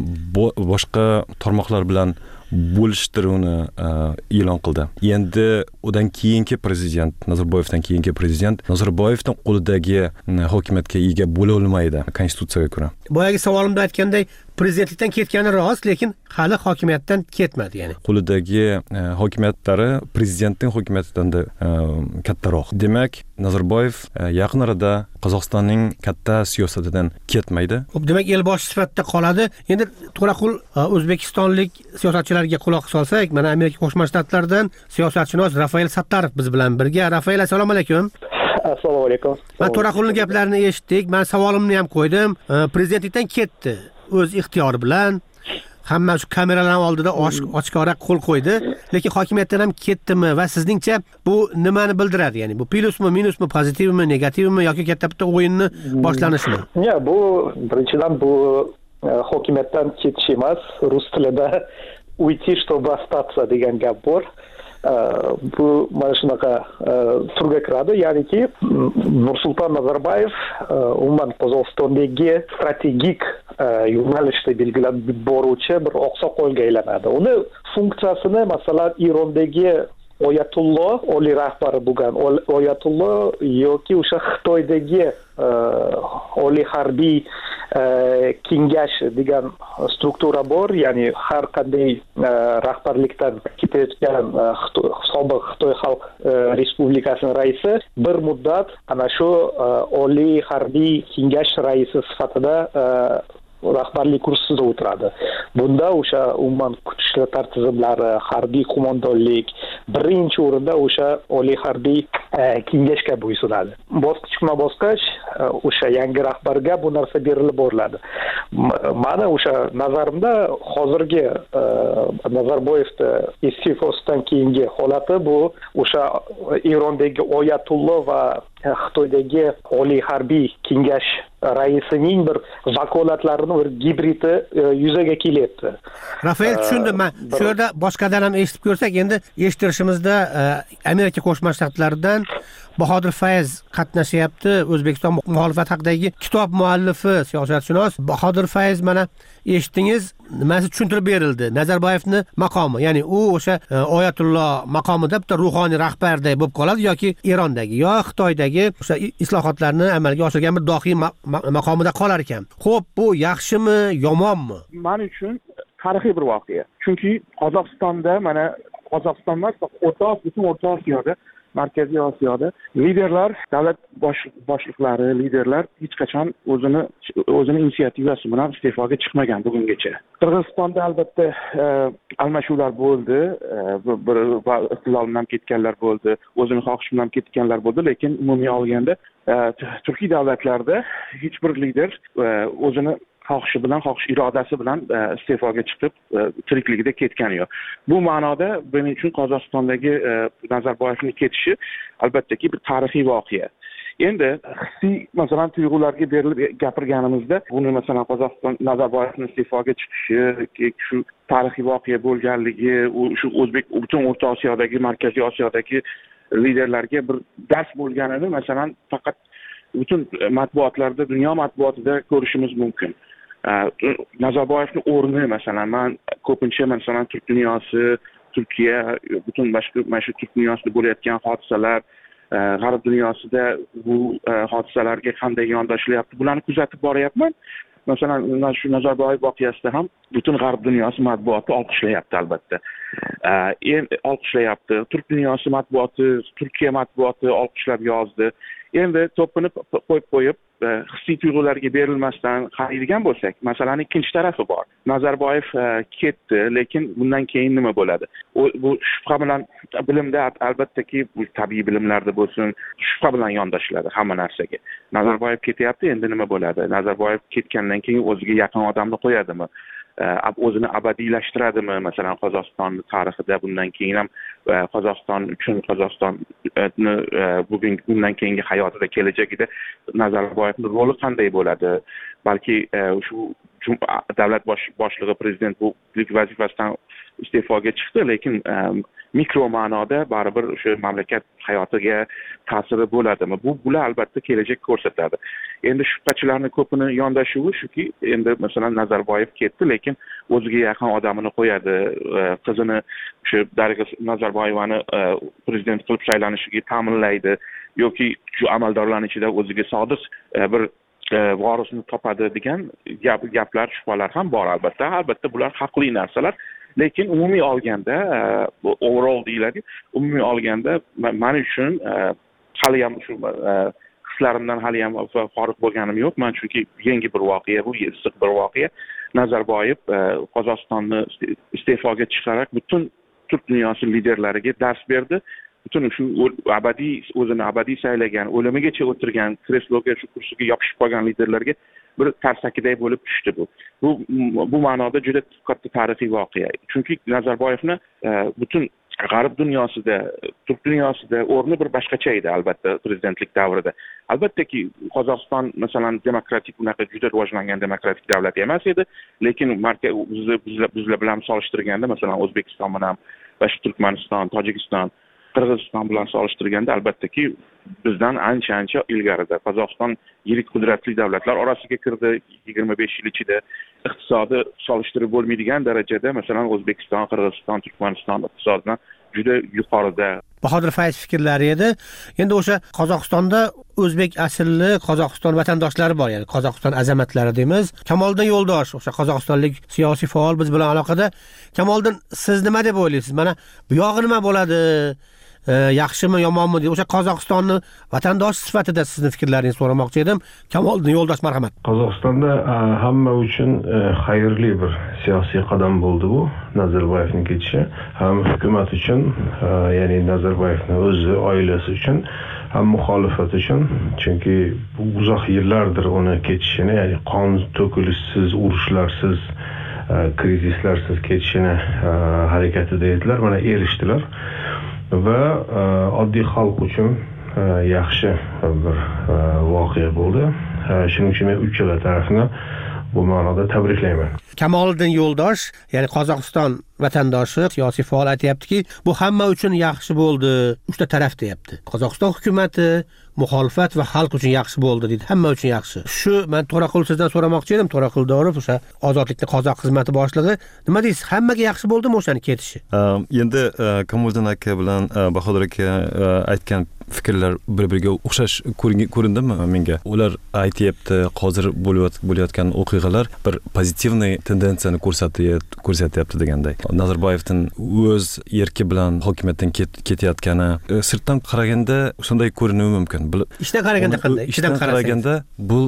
boshqa tarmoqlar bilan bo'lishtiruvni e'lon qildi. Endi undan keyingi prezident, Nazarboyevdan keyingi prezident Nazarboyevning qo'lidagi hokimiyatga ega bo'la olmaydi konstitutsiyaga ko'ra. Boyagi savolimda aytganday, prezidentlikdan ketgani rost, lekin hali hokimiyatdan ketmadi, ya'ni. Qo'lidagi hokimiyatlari prezidentning hokimiyatidan da kattaroq. Demak, Nazarboyev yaqin orada Qozog'istonning katta siyosatidan ketmaydi. Demak, elbosh sifatida qoladi. Endi To'raqul, o'zbekistonlik siyosatchilarga quloq solsak, mana Amerika Qo'shma Shtatlaridan siyosatshunos Rafael Sattarov biz bilan birga. Rafael, assalomu alaykum. Assalomu alaykum. Men To'raqulning gaplarini eshitdik. Men savolimni ham qo'ydim. Prezidentlikdan ketdi o'z ixtiyori bilan. Hamma shu kameralar oldida oshkora qo'l qo'ydi, lekin hokimiyatdan ham ketdimi va sizningcha bu nimani bildiradi? Ya'ni bu plusmi, minusmi, pozitivmi, negativmi yoki katta bitta o'yinni boshlanishimi? Ya, bu birinchidan bu hokimiyatdan ketish emas, rus tilida uйти, чтобы остаться degan gap bor. Bu mana shunaqa turga kiradi, ya'niki Nursulton Nazarboyev umuman Qozog'istondagi strategik yo'nalishda belgilab boruvchi bir oqsoqolga aylanadi. Uni funksiyasini masalan Irondagi Oyatullo oliy rahbari bo'lgan Oyatullo yoki o'sha Xitoydagi oliy harbiy kengash degan struktura bor, ya'ni har qanday rahbarlikdan ketayotgan sobiq Xitoy Xalq Respublikasining raisi bir muddat ana shu oliy harbiy kengash raisi sifatida rahbarlik kursisida o'tiradi. Bunda o'sha umuman kuchlar tartiblari, harbiy qo'mondonlik birinchi o'rinda o'sha oliy harbiy kengashga bo'ysunadi. Bosqichma-bosqich o'sha yangi rahbarga bu narsa berilib boriladi. Mana o'sha nazarimda hozirgi Nazarboyevni iste'fosidan keyingi holati bu o'sha Irondagi Oyatullo va Xitoydagi oliy harbiy kengash raisining bir vakolatlarini bir gibridi yuzaga kelyapti. Rafael, tushundim. Shu yerda boshqadan ham eshitib ko'rsak, endi eshittirishimizda Amerika Qo'shma Shtatlaridan Bahodir Fayz qatnashyapti. O'zbekiston muxolifat haqidagi kitob muallifi, siyosatshunos Bahodir Fayz, mana eshitdingiz, nimasi tushuntirib berildi. Nazarboyevning maqomi, ya'ni u o'sha oyatulloh maqomida bitta ruhoniy rahbarday bo'lib qoladi yoki Erondagi yo Xitoydagi o'sha islohotlarni amalga oshirgan bir dohiy maqomida qolar ekan. Xo'p, bu yaxshimi, yomonmi? Men uchun tarixiy bir voqea. Chunki Qozog'istonda mana Qozog'iston emas, o'rta butun O'rta Osiyoda, Markaziy Osiyoda liderlar, davlat bosh boshliqlari, liderlar hech qachon o'zini o'zini inisiativasi bilan iste'foga chiqmagan bugungacha. Qirg'izistonda albatta almashuvlar bo'ldi, bir iqtidor bilan ketganlar bo'ldi, o'zini xohish bilan ketganlar bo'ldi, lekin umumiy olganda turkiy davlatlarda hech bir lider o'zini xohishi bilan, xohish irodasi bilan iste'foga chiqib tirikligida ketgani yo'q. Bu ma'noda men uchun Qozog'istondagi Nazarboyevning ketishi albattaki bir tarixiy voqea. Endi hissiy masalan tuyg'ularga berilib gapirganimizda, buni masalan Qozog'iston Nazarboyevning iste'foga chiqishi, shu tarixiy voqea bo'lganligi, u shu o'zbek butun O'rta Osiyodagi, Markaziy Osiyodagi liderlarga bir dars bo'lganini masalan faqat butun matbuotlarda, dunyo matbuotida ko'rishimiz mumkin. Nazarboyevning o'rni masalan men ko'pincha masalan turk dunyosi, Turkiya, butun boshqa mana shu turk dunyosida bo'layotgan hodisalar, g'arb dunyosida bu hodisalarga qanday yondashilyapti, bularni kuzatib boryapman. Masalan, shu Nazarboyev voqeasida ham butun g'arb dunyosi matbuoti olqishlayapti albatta. Endi olqishlayapti. Turk dunyosi matbuoti, Turkiya matbuoti olqishlab yozdi. Endi to'pini qo'yib qo'yib hissiy tuyg'ularga berilmasdan qaraydigan bo'lsak, masalaning ikkinchi tarafi bor. Nazarboyev ketdi, lekin bundan keyin nima bo'ladi? Bu shubha bilan bilimda albattaki bu tabiiy bilimlarda bo'lsin, shubha bilan yondashiladi hamma narsaga. Nazarboyev ketyapti, endi nima bo'ladi? Nazarboyev ketgandan keyin o'ziga yaqin odamni qo'yadimi? O'zini abadiylashtiradimi? Masalan, Qozog'iston tarixida bundan keyin ham Qozog'iston uchun Qozog'istonni bugun bundan keyingi hayotida, kelajagida Nazarboyevning roli qanday bo'ladi? Balki shu davlat boshlig'i prezident bu vazifasidan iste'foga chiqdi, lekin mikro ma'noda baribir o'sha mamlakat hayotiga ta'siri bo'ladimi? Bu bular albatta kelajak ko'rsatadi. Endi shubhachilarning ko'pini yondashuvi shuki, endi masalan Nazarboyev ketdi, lekin o'ziga yaqin odamini qo'yadi, qizini shu Darig'a Nazarboyevani prezident qilib saylanishiga ta'minlaydi yoki shu amaldorlarning ichida o'ziga sodiq bir vorisni topadi degan gaplar, shubhalar ham bor albatta. Albatta bular haqli narsalar. Lekin umumiy olganda, overall deyiladi, umumiy olganda men uchun hali ham shu hislarimdan hali ham forig' bo'lganim yo'q. Men chunki yangi bir voqea, bu issiq bir voqea. Nazarboyev Qozog'istonni iste'foga chiqarib butun turk dunyosi liderlariga dars berdi. Butun shu abadiy o'zini abadiy saylagan, o'limigacha o'tirgan, kresloga shu kursiga yopishib qolgan liderlarga bir tarsakiday bo'lib tushdi bu. Bu bu ma'noda juda katta tarixiy voqea. Chunki Nazarboyevni butun g'arb dunyosida, turk dunyosida o'rni bir boshqacha edi albatta prezidentlik davrida. Albattaki Qozog'iston masalan demokratik, unaqa juda rivojlangan demokratik davlat emas edi, lekin bizlar bilan solishtirganda masalan O'zbekiston bilan va Turkmaniston, Tojikiston, Qirg'iziston bilan solishtirganda albattaki bizdan ancha-ancha ilgarida. Qozog'iston yirik qudratli davlatlar orasiga kirdi yigirma besh yil ichida. Iqtisodi solishtirib bo'lmaydigan darajada masalan O'zbekiston, Qirg'iziston, Turkmaniston iqtisodidan juda yuqorida. Bahodir Fayz fikrlari edi. Endi o'sha Qozog'istonda o'zbek asilli Qozog'iston vatandoshlari bor, ya'ni Qozog'iston azamatlari deymiz. Kamoliddin Yo'ldosh, o'sha qozog'istonlik siyosiy faol biz bilan aloqada. Kamoliddin, siz nima deb o'ylaysiz? Mana bu yog'i nima bo'ladi? Yaxshimi, yomonmi deb o'sha Qozog'istonni vatandosh sifatida sizning fikrlaringizni so'ramoqchi edim. Kamoliddin Yo'ldosh, marhamat. Qozog'istonda hamma uchun xayrli bir siyosiy qadam bo'ldi bu Nazarboyevning ketishi. Ham hukumat uchun, ya'ni Nazarboyevning o'zi, oilasi uchun, ham muxolifat uchun, chunki uzoq yillardir uni ketishini, ya'ni qon to'kilishsiz, urushlarsiz, krizislarsiz ketishini harakatida edilar, mana erishdilar. Va oddiy xalq uchun yaxshi bir voqea bo'ldi. Shuning uchun men uchala tarafni bu ma'noda tabriklayman. Kamoliddin Yo'ldosh, ya'ni Qozog'iston vatandoshi, siyosiy faol aytayaptiki, bu hamma uchun yaxshi bo'ldi, uchta taraf deyapti. Qozog'iston hukumati, muxolifat va xalq uchun yaxshi bo'ldi deydi, hamma uchun yaxshi. Shu men To'raqul sizdan so'ramoqchi edim. To'raqul Dorov o'sha ozodlikning qozoq xizmati boshlig'i, nima deysiz? Hammaga yaxshi bo'ldimi o'shani ketishi? Endi Kamoliddin aka bilan Bahodir aka aytgan fikrlar bir-biriga o'xshash ko'rindimi menga? Ular aytyapti, hozir bo'layotgan o'qiyalar bir pozitivniy tendensiyani ko'rsatyapti deganday. Nazarboyevning o'z erki bilan hokimiyatdan ketayotgani sirtdan qaraganda shunday ko'rinishi mumkin. Ichdan qaraganda qanday? Ichdan qaraganda bu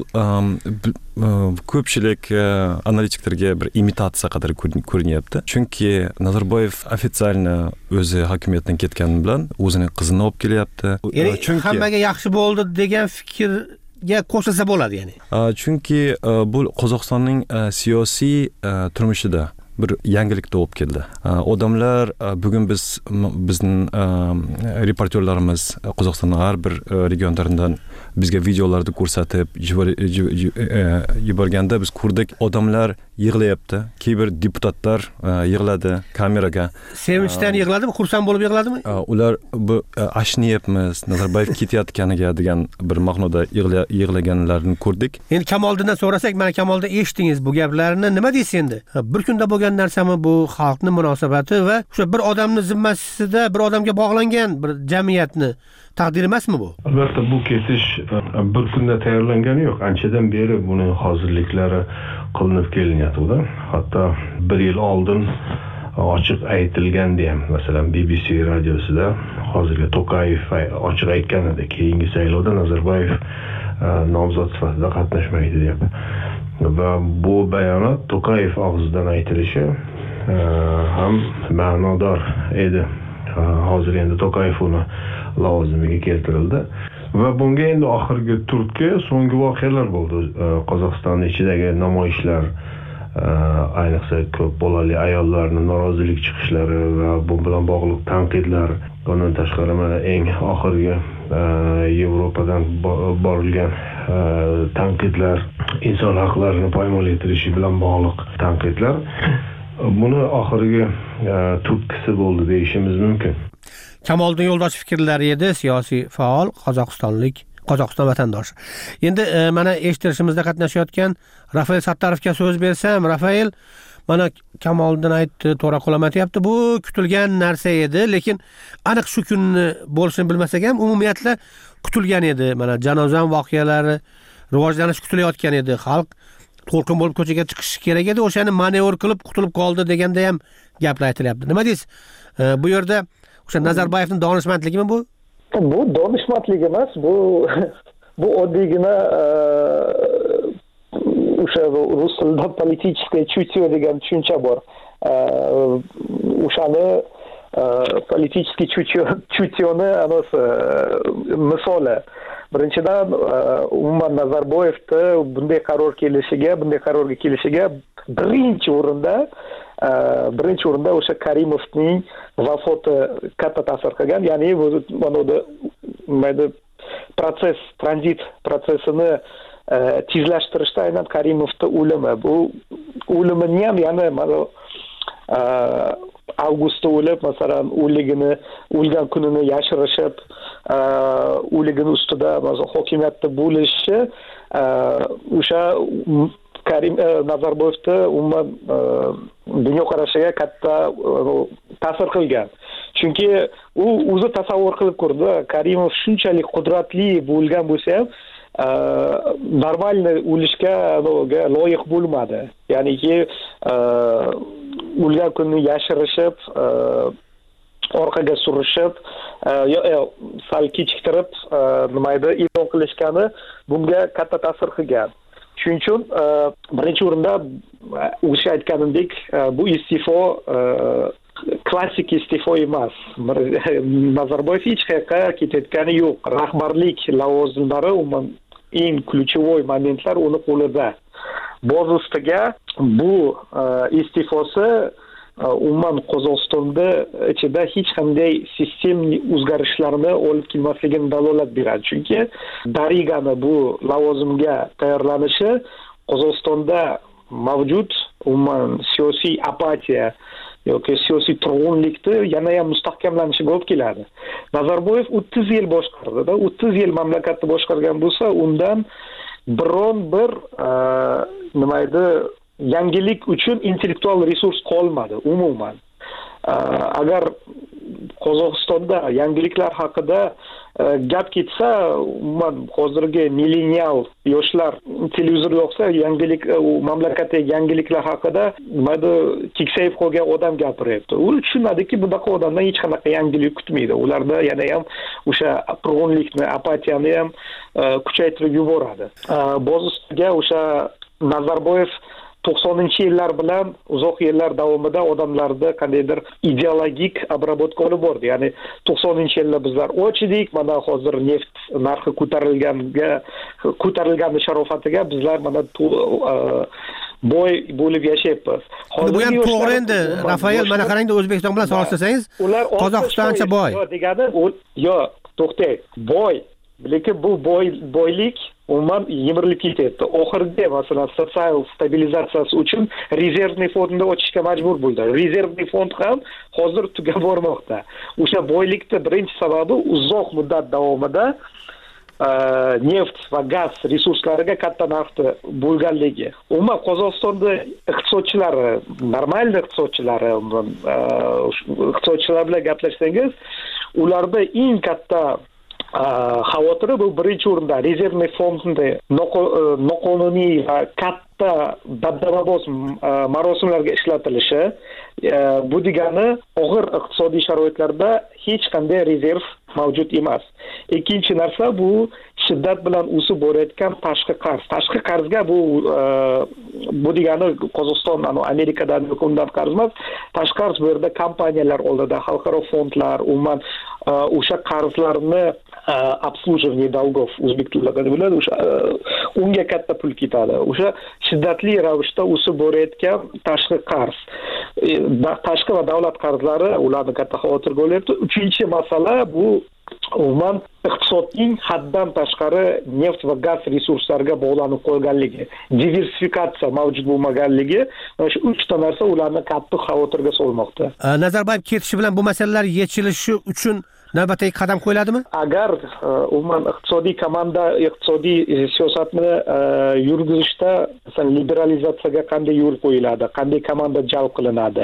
ko'pchilik analitiklarga bir imitatsiya qadar ko'rinyapti. Chunki Nazarboyev ofitsialni o'zi hokimiyatdan ketgani bilan o'zining qizini olib kelyapti. Chunki hammaga yaxshi bo'ldi degan fikrga qo'shilsa bo'ladi, ya'ni. Chunki bu Qozog'istonning siyosiy turmushida bir yangilik tug'ib keldi. Odamlar bugun biz bizning reportyorlarimiz Qozog'istonning har bir regionlaridan bizga videolarni ko'rsatib yuborganda biz ko'rdik, odamlar yig'layapti. Keyber deputatlar yig'ladi kameraga. Sevinchdan yig'ladimi, xursand bo'lib yig'ladimi? Ular bu ashnyapmiz, Nazarboyev ketayotganiga degan bir ma'noda yig'laganlarni ko'rdik. Endi Kamoliddindan so'rasak, mana Kamoliddin eshitdingiz bu gaplarni, nima deysiz endi? Bir kunda bo'lgan narsami bu xalqning munosabati va o'sha bir odamning zimmasida bir odamga bog'langan bir jamiyatni taqdiri emasmi bu? Albatta bu ketish bir kunda tayyorlangani yo'q. Anchadan beri buning hozirliklari qilinib kelinyapti. Hatto bir yil oldin ochiq aytilgandi ham. Masalan, B B C radiosida hozirgi To'qayev ochiq aytgan edi, keyingi saylovda Nazarboyev nomzod sifatida qatnashmaydi deb. Va bu bayonot To'qayev og'zidan aytilishi ham ma'nodor edi. Hozir endi To'qayev uni lavozimiga keltirildi va bunga endi oxirgi turtki so'nggi voqealar bo'ldi. Qozog'iston ichidagi namoyishlar, ayniqsa ko'p bolali ayollarning norozilik chiqishlari va bu bilan bog'liq tanqidlar, bundan tashqari mana eng oxirgi Yevropadan borilgan tanqidlar, inson haqlarini poymol etilishi bilan bog'liq tanqidlar buni oxirgi turtkisi bo'ldi deyishimiz mumkin. Kamoliddin Yo'ldoshev fikrlari edi, siyosiy faol, Qozog'istonlik, Qozog'iston vatandoshi. Endi mana eshittirishimizda qatnashayotgan Rafael Sattarovga so'z bersam, Rafael, mana Kamoliddin aytdi, To'raqul aytayapti, bu kutilgan narsa edi, lekin aniq shu kunni bo'lishini bilmasak ham umumiyatla kutilgan edi. Mana Janozan voqealari rivojlanish kutilayotgan edi. Xalq to'lqin bo'lib ko'chaga chiqishi kerak edi, o'shani manevr qilib qutulib qoldi deganda ham gaplar aytilyapti. Nima deysiz? Bu yerda o'sha Nazarboyevning donishmandligimi bu? Bu donishmandlik emas, bu bu oddiygina o'sha rus tilida politichеское чутье degan tushuncha bor. O'shani politichеский чутьёni anosi misoli. Birinchidan umuman Nazarboyevni bunday qaror kelishiga, bunday qarorga kelishiga birinchi o'rinda birinchi o'rinda o'sha Karimovning vafoti katta ta'sir qilgan. Ya'ni mana bu mayda proses, tranzit prosesini tezlashtirishda aynan Karimovning o'limi. Bu o'limini ham yana mana avgustda o'lib, masalan, o'ligini, o'lgan kunini yashirishib, o'ligini ustida hokimiyatda bo'lishi o'sha Karim Nazarboyevni umuman dunyoqarashiga katta ta'sir qilgan. Chunki u o'zi tasavvur qilib ko'rdi, Karimov shunchalik qudratli bo'lgan bo'lsa ham normalniy o'lishga loyiq bo'lmadi. Ya'niki o'lgan kunni yashirishib, orqaga surishib, sal kechiktirib nima edi e'lon qilishgani bunga katta ta'sir qilgan. Shuning uchun birinchi o'rinda o'sha aytganimdek bu iste'fo klassik iste'fo emas. Nazarboyev hech qayerga ketayotgani yo'q. Rahbarlik lavozimlari umuman eng ключевой momentlar uni qo'lida. Boz ustiga bu iste'fosi umuman Qozog'istonda ichida hech qanday sistemli o'zgarishlarni olib kelmasligini dalolat beradi. Chunki Darigani bu lavozimga tayyorlanishi Qozog'istonda mavjud umuman siyosiy apatiya yoki siyosiy turg'unlikni yana ham mustahkamlanishiga olib keladi. Nazarboyev o'ttiz yil boshqardida, o'ttiz yil mamlakatni boshqargan bo'lsa, undan biron bir nima edi, yangilik uchun intellektual resurs qolmadi umuman. Agar Qozog'istonda yangiliklar haqida gap ketsa, umuman hozirgi millenial yoshlar televizor yoqsa, yangilik mamlakatdagi yangiliklar haqida mayda keksayib qolgan odam gapiryapti. U tushunadiki, bunaqa odamdan hech qanaqa yangilik kutmaydi. Ularda yana ham o'sha qurg'unlikni, apatiyani ham kuchaytirib yuboradi. Boz ustiga o'sha Nazarboyev to'qsoninchi yillar bilan uzoq yillar davomida odamlarda qandaydir ideologik обработка olib bordi. Ya'ni to'qsoninchi yilda bizlar och edik, mana hozir neft narxi ko'tarilganga ko'tarilgani sharofatiga bizlar mana boy bo'lib yashayapmiz. Hozir bu ham to'g'ri endi. Rafael, mana qarangda O'zbekiston bilan solishtirsangiz, Qozog'istoncha boy. Degani yo, to'xtang, boy. Lekin bu boy boylik umuman yemirilib ketyapti. Oxirgi masalan sotsial stabilizatsiyasi uchun rezervniy fondni ochishga majbur bo'ldi. Rezervniy fond ham hozir tugab bormoqda. O'sha boylikni birinchi sababi uzoq muddat davomida neft va gaz resurslariga katta narxda bo'lganligi. Umuman Qozog'istonda iqtisodchilari, normal iqtisodchilari, iqtisodchilar bilan gaplashsangiz, ularda eng katta xavotiri bu birinchi o'rinda rezervniy fondni noqonuniy va katta dabdababos marosimlarga ishlatilishi. Bu degani og'ir iqtisodiy sharoitlarda hech qanday rezerv mavjud emas. Ikkinchi narsa bu shiddat bilan o'sib borayotgan tashqi qarz. Tashqi qarzga bu bu degani Qozog'iston, Amerikadan hukumatdan qarz emas, tashqi qarz bu yerda kompaniyalar oldida, xalqaro fondlar, umuman o'sha qarzlarni обслуживание долгов o'zbek tilida bo'ladi, o'sha unga katta pul ketadi. O'sha shiddatli ravishda o'sib borayotgan tashqi qarz, tashqi va davlat qarzlari ularni katta xavotirga olyapti. Uchinchi masala bu umuman iqtisodning haddan tashqari neft va gaz resurslariga bog'lanib qolganligi, diversifikatsiya mavjud bo'lmaganligi, mana shu uchta narsa ularni katta xavotirga solmoqda. Nazarboyev ketishi bilan bu masalalar yechilishi uchun navbatdagi qadam qo'yiladimi? Agar umuman iqtisodiy komanda iqtisodiy siyosatni yurgizishda masalan liberalizatsiyaga qanday yo'l qo'yiladi, qanday komanda jalb qilinadi,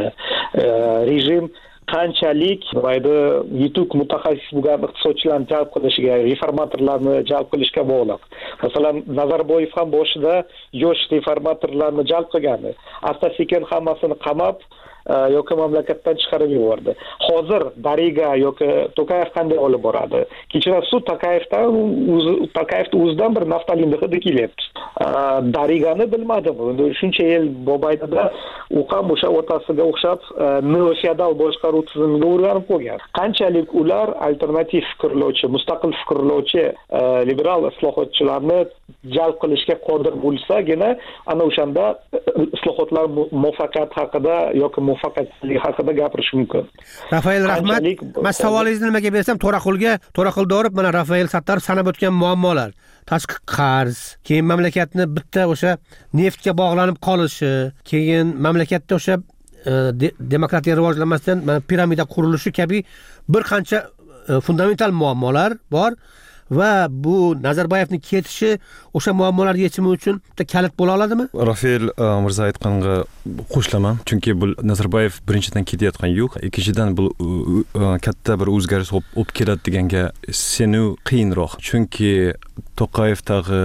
rejim qanchalik mayda yutuq mutaxassis bo'lgan iqtisodchilarni jalb qilishiga, reformatorlarni jalb qilishga bog'liq. Masalan, Nazarboyev ham boshida yosh reformatorlarni jalb qilgandi. Asta-sekin hammasini qamab yoki mamlakatdan chiqarib yubordi. Hozir Dariga yoki Tokayev qanday olib boradi? Kechirasiz, Tokayevdan o'zi Tokayevning o'zidan bir naftalinni hidi kelyapti. Darigani bilmadim. Endi shuncha yil Bobaydada u ham o'sha otasiga o'xshab neofeodal boshqaruv tizimiga o'rganib qolgan. Qanchalik ular alternativ fikrlovchi, mustaqil fikrlovchi liberal islohotchilarni jalb qilishga qodir bo'lsagina, ana o'shanda islohotlar muvaffaqiyat haqida yoki muvaffaqiyatsizlik haqida gapirish mumkin. Rafael, rahmat. Men savolingizni nimaga bersam, To'raqulga, To'raquldo'rib mana Rafael Sattorov sanab o'tgan muammolar, tashqi qarz, keyin mamlakatni bitta o'sha neftga bog'lanib qolishi, keyin mamlakatda o'sha demokratiya rivojlanmasdan mana piramida qurilishi kabi bir qancha fundamental muammolar bor. Va bu Nazarboyevning ketishi o'sha muammolar yechimi uchun kalit bo'la oladimi? Rafael Mirzo aytganiga qo'shilaman, chunki bu Nazarboyev birinchidan ketayotgan yo'q, ikkinchidan bu katta bir o'zgarish olib keladi deganga seni qiyinroq, chunki Toqayevdagi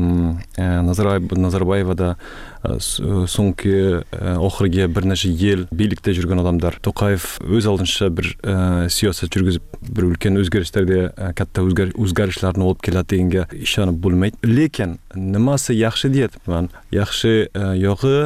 Nazarboyevda so'nggi oxirgi bir necha yil birlikda yurgan odamlar, Toqayev o'z oldincha bir siyosat yurgizib bir ulkan o'zgarishlarga, katta o'zgarishlarni olib keladi deganga ishonib bo'lmaydi. Lekin nimasi yaxshi deyapman? Yaxshi yog'i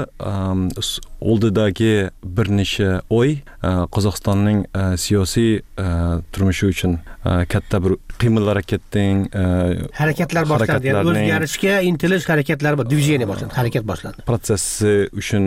oldidagi bir necha oy Qozog'istonning siyosiy turmushi uchun katta bir qiymal harakatning harakatlar boshlandi, ya'ni o'zgarishga intilish harakatlari bor, движение boshlandi, harakat boshlandi. Protsessi uchun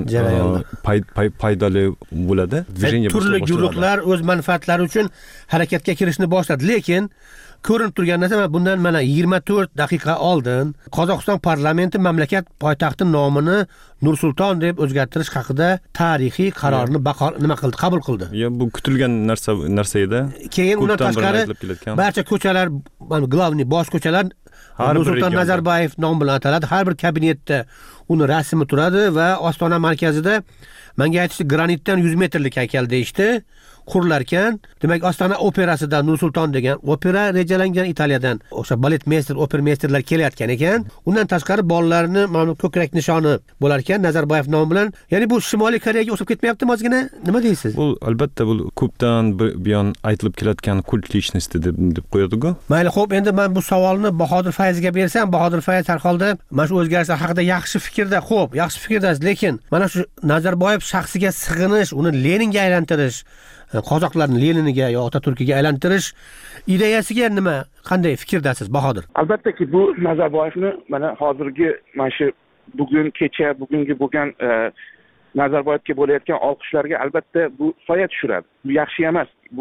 foydali bo'ladi. Turli guruhlar o'z manfaatlari uchun harakatga kirishni boshladi, lekin ko'rinib turgan narsa, bundan mana yigirma to'rt daqiqa oldin Qozog'iston parlamenti mamlakat poytaxti nomini Nur-Sulton deb o'zgartirish haqida tarixiy qarorni nima qildi, qabul qildi. Ya bu kutilgan narsa narsa edi. Keyin undan tashqari barcha ko'chalar, glavniy bosh ko'chalar Nur-Sulton Nazarboyev nomi bilan ataladi. Har bir kabinetda uni rasmi turadi va Ostona markazida menga aytishdi, granitdan yuz metrlik haykal deyishdi. Qurilar ekan. Demak, Ostona operasida Nur-Sulton degan opera rejalangan Italiyadan. O'sha balet meister, opera meisterlar kelayotgan ekan. Undan tashqari bolalarni mana ko'krak nishoni bo'lar ekan Nazarboyev nomi bilan. Ya'ni bu Shimoliy Koreyaga o'xshab ketmayaptimi ozgina? Nima deysiz? Bu albatta bu ko'pdan buyon aytilib kelayotgan kult lичности deb deb qo'yadi-ku. Mayli, xo'p, endi men bu savolni Bahodir Fayzga bersam, Bahodir Fayz har holda mana shu o'zgarishlar haqida yaxshi fikrda, xo'p, yaxshi fikrdas, lekin mana shu Nazarboyev shaxsiga sig'inish, uni Leninga aylantirish, qozoqlarni Leniniga yo Otaturkiga aylantirish ideyasiga nima, qanday fikrdasiz Bahodir? Albattaki bu Nazarboyevni mana hozirgi mana shu bugun kecha bugungi bo'lgan Nazarboyevga bo'layotgan olqishlarga albatta bu soya tushiradi. Bu yaxshi emas. Bu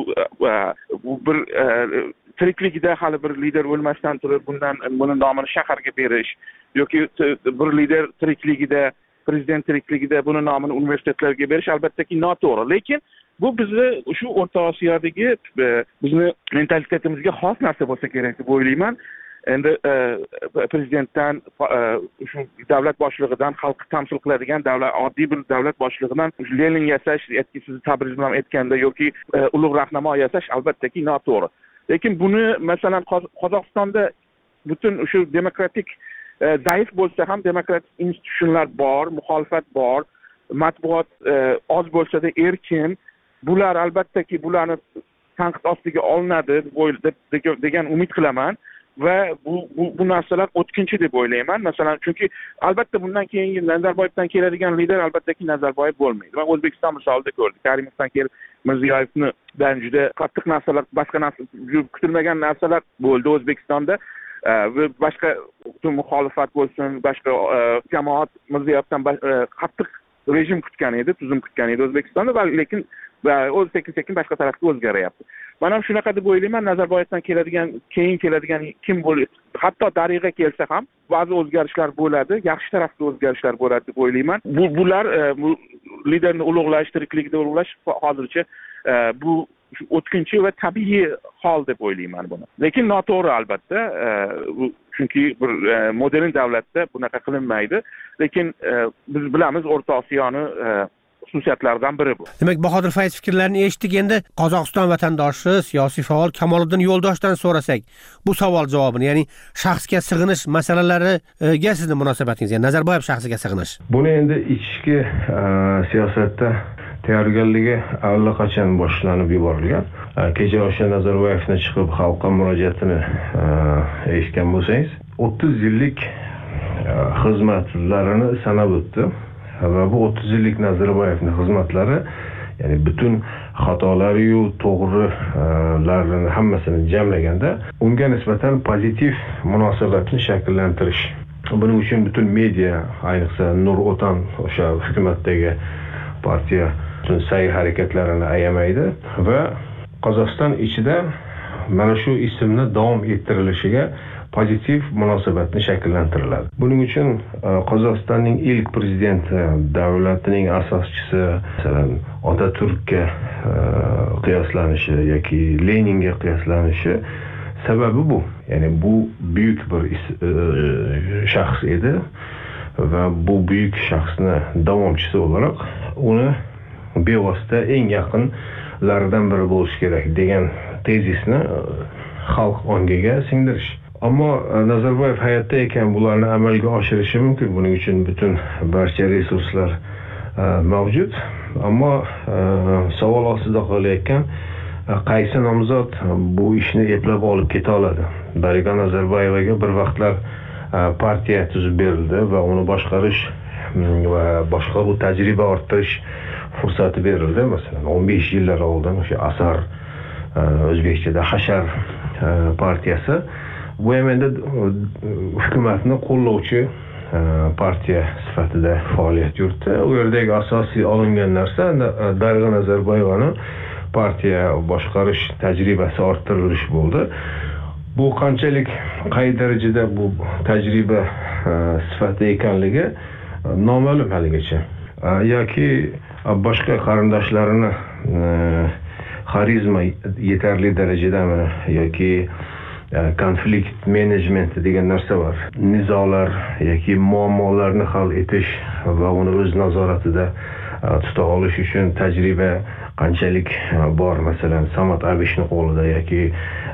bu bir tirikligida hali bir lider bo'lmasdan turib bundan buni nomini shaharga berish yoki bir lider tirikligida, prezident tirikligida buni nomini universitetlarga berish albattaki noto'g'ri. Lekin bu bizni shu O'rta Osiyodagi bizni mentalitetimizga xos narsa bo'lsa kerak deb o'ylayman. Endi prezidentdan, shu davlat boshlig'idan, xalqni tamsil qiladigan davlat, oddiy bir davlat boshlig'idan Lenin yasash, sizni Tabriz bilan aytganda yoki ulug' rahnamo yasash albattaki noto'g'ri. Lekin buni masalan Qozog'istonda butun shu demokratik zaif bo'lsa ham demokratik institutsionlar bor, muxolifat bor, matbuot oz bo'lsa-da erkin. Bular albattaki bularni tanqid ostiga olinadi degan umid qilaman va bu bu, bu narsalar o'tkinchi deb o'ylayman. Masalan, chunki albatta bundan keyingi Nazarboyevdan keladigan lider albattaki Nazarboyev bo'lmaydi. Men O'zbekiston misolida ko'rdik. Karimovdan kelib Mirziyoyevni dan juda qattiq narsalar, boshqa narsa, kutilmagan narsalar bo'ldi O'zbekistonda. Va boshqa muxolifat bo'lsin, boshqa jamoat Mirziyoyevdan qattiq rejim kutgan edi, tuzum kutgan edi O'zbekistonda, va lekin va o'z sekin-sekin boshqa tarafga o'zgaryapti. Men ham shunaqa deb o'ylayman, Nazarboyevdan keladigan, keyin keladigan kim bo'ladi, hatto Dariga kelsa ham ba'zi o'zgarishlar bo'ladi, yaxshi tarafga o'zgarishlar bo'ladi deb o'ylayman. Bu bular bu liderni ulug'lash, tirikligida ulug'lash hozircha bu o'tkinchi va tabiiy hol deb o'ylayman buni. Lekin noto'g'ri albatta, chunki bir modern davlatda bunaqa qilinmaydi. Lekin biz bilamiz O'rta Osiyoni xususiyatlaridan biri bu. Demak, Bahodir Fayz fikrlarini eshitdik. Endi Qozog'iston vatandoshi, siyosiy faol Kamoliddin Yo'ldoshdan so'rasak, bu savol javobini, ya'ni shaxsga sig'inish masalalariga sizning munosabatingiz, ya'ni Nazarboyev shaxsiga sig'inish. Buni endi ichki siyosatda tayyorgarligi allaqachon boshlanib yuborilgan. Kecha o'sha Nazarboyevni chiqib xalqqa murojaatini eshitgan bo'lsangiz, o'ttiz yillik xizmatlarini sanab o'tdi. Va bu o'ttiz yillik Nazarboyevning xizmatlari, ya'ni butun xatolari yu to'g'rilarini hammasini jamlaganda unga nisbatan pozitiv munosabatni shakllantirish. Buning uchun butun media, ayniqsa Nur Otan o'sha hukumatdagi partiya butun sa'y harakatlarini ayamaydi va Qozog'iston ichida mana shu ismni davom ettirilishiga pozitiv munosabatni shakllantiriladi. Buning uchun Qozog'istonning ilk prezidenti, davlatining asoschisi, masalan, Otaturkga qiyoslanishi yoki Leninga qiyoslanishi sababi bu. Ya'ni bu buyuk bir shaxs edi va bu buyuk shaxsni davomchisi o'laroq uni bevosita eng yaqinlaridan biri bo'lish kerak degan tezisni xalq ongiga singdirish. Ammo Nazarboyev hayotda ekan bularni amalga oshirishi mumkin. Buning uchun butun barcha resurslar mavjud. Ammo savol ostida qolayotgan qaysi nomzod bu ishni eplab olib keta oladi? Dariga Nazarboyevaga bir vaqtlar partiya tuzib berildi va uni boshqarish va boshqa bu tajriba orttirish fursati berildi. Masalan, o'n besh yillar oldin o'sha Asar, o'zbekchada Hashar partiyasi bu ham endi hukumatni qo'llovchi partiya sifatida faoliyat yuritdi. U yerdagi asosiy olingan narsa Dariga Nazarboyevani partiya boshqarish tajribasi orttirilish bo'ldi. bu qanchalik qay darajada bu tajriba sifatida ekanligi noma'lum haligacha. Yoki boshqa qarindoshlarini xarizma yetarli darajadami yoki konflikt menejmenti degan narsa bor. Nizolar yoki muammolarni hal etish va uni o'z nazoratida tuta olish uchun tajriba qanchalik bor. Masalan, Samat Abishning qo'lida yoki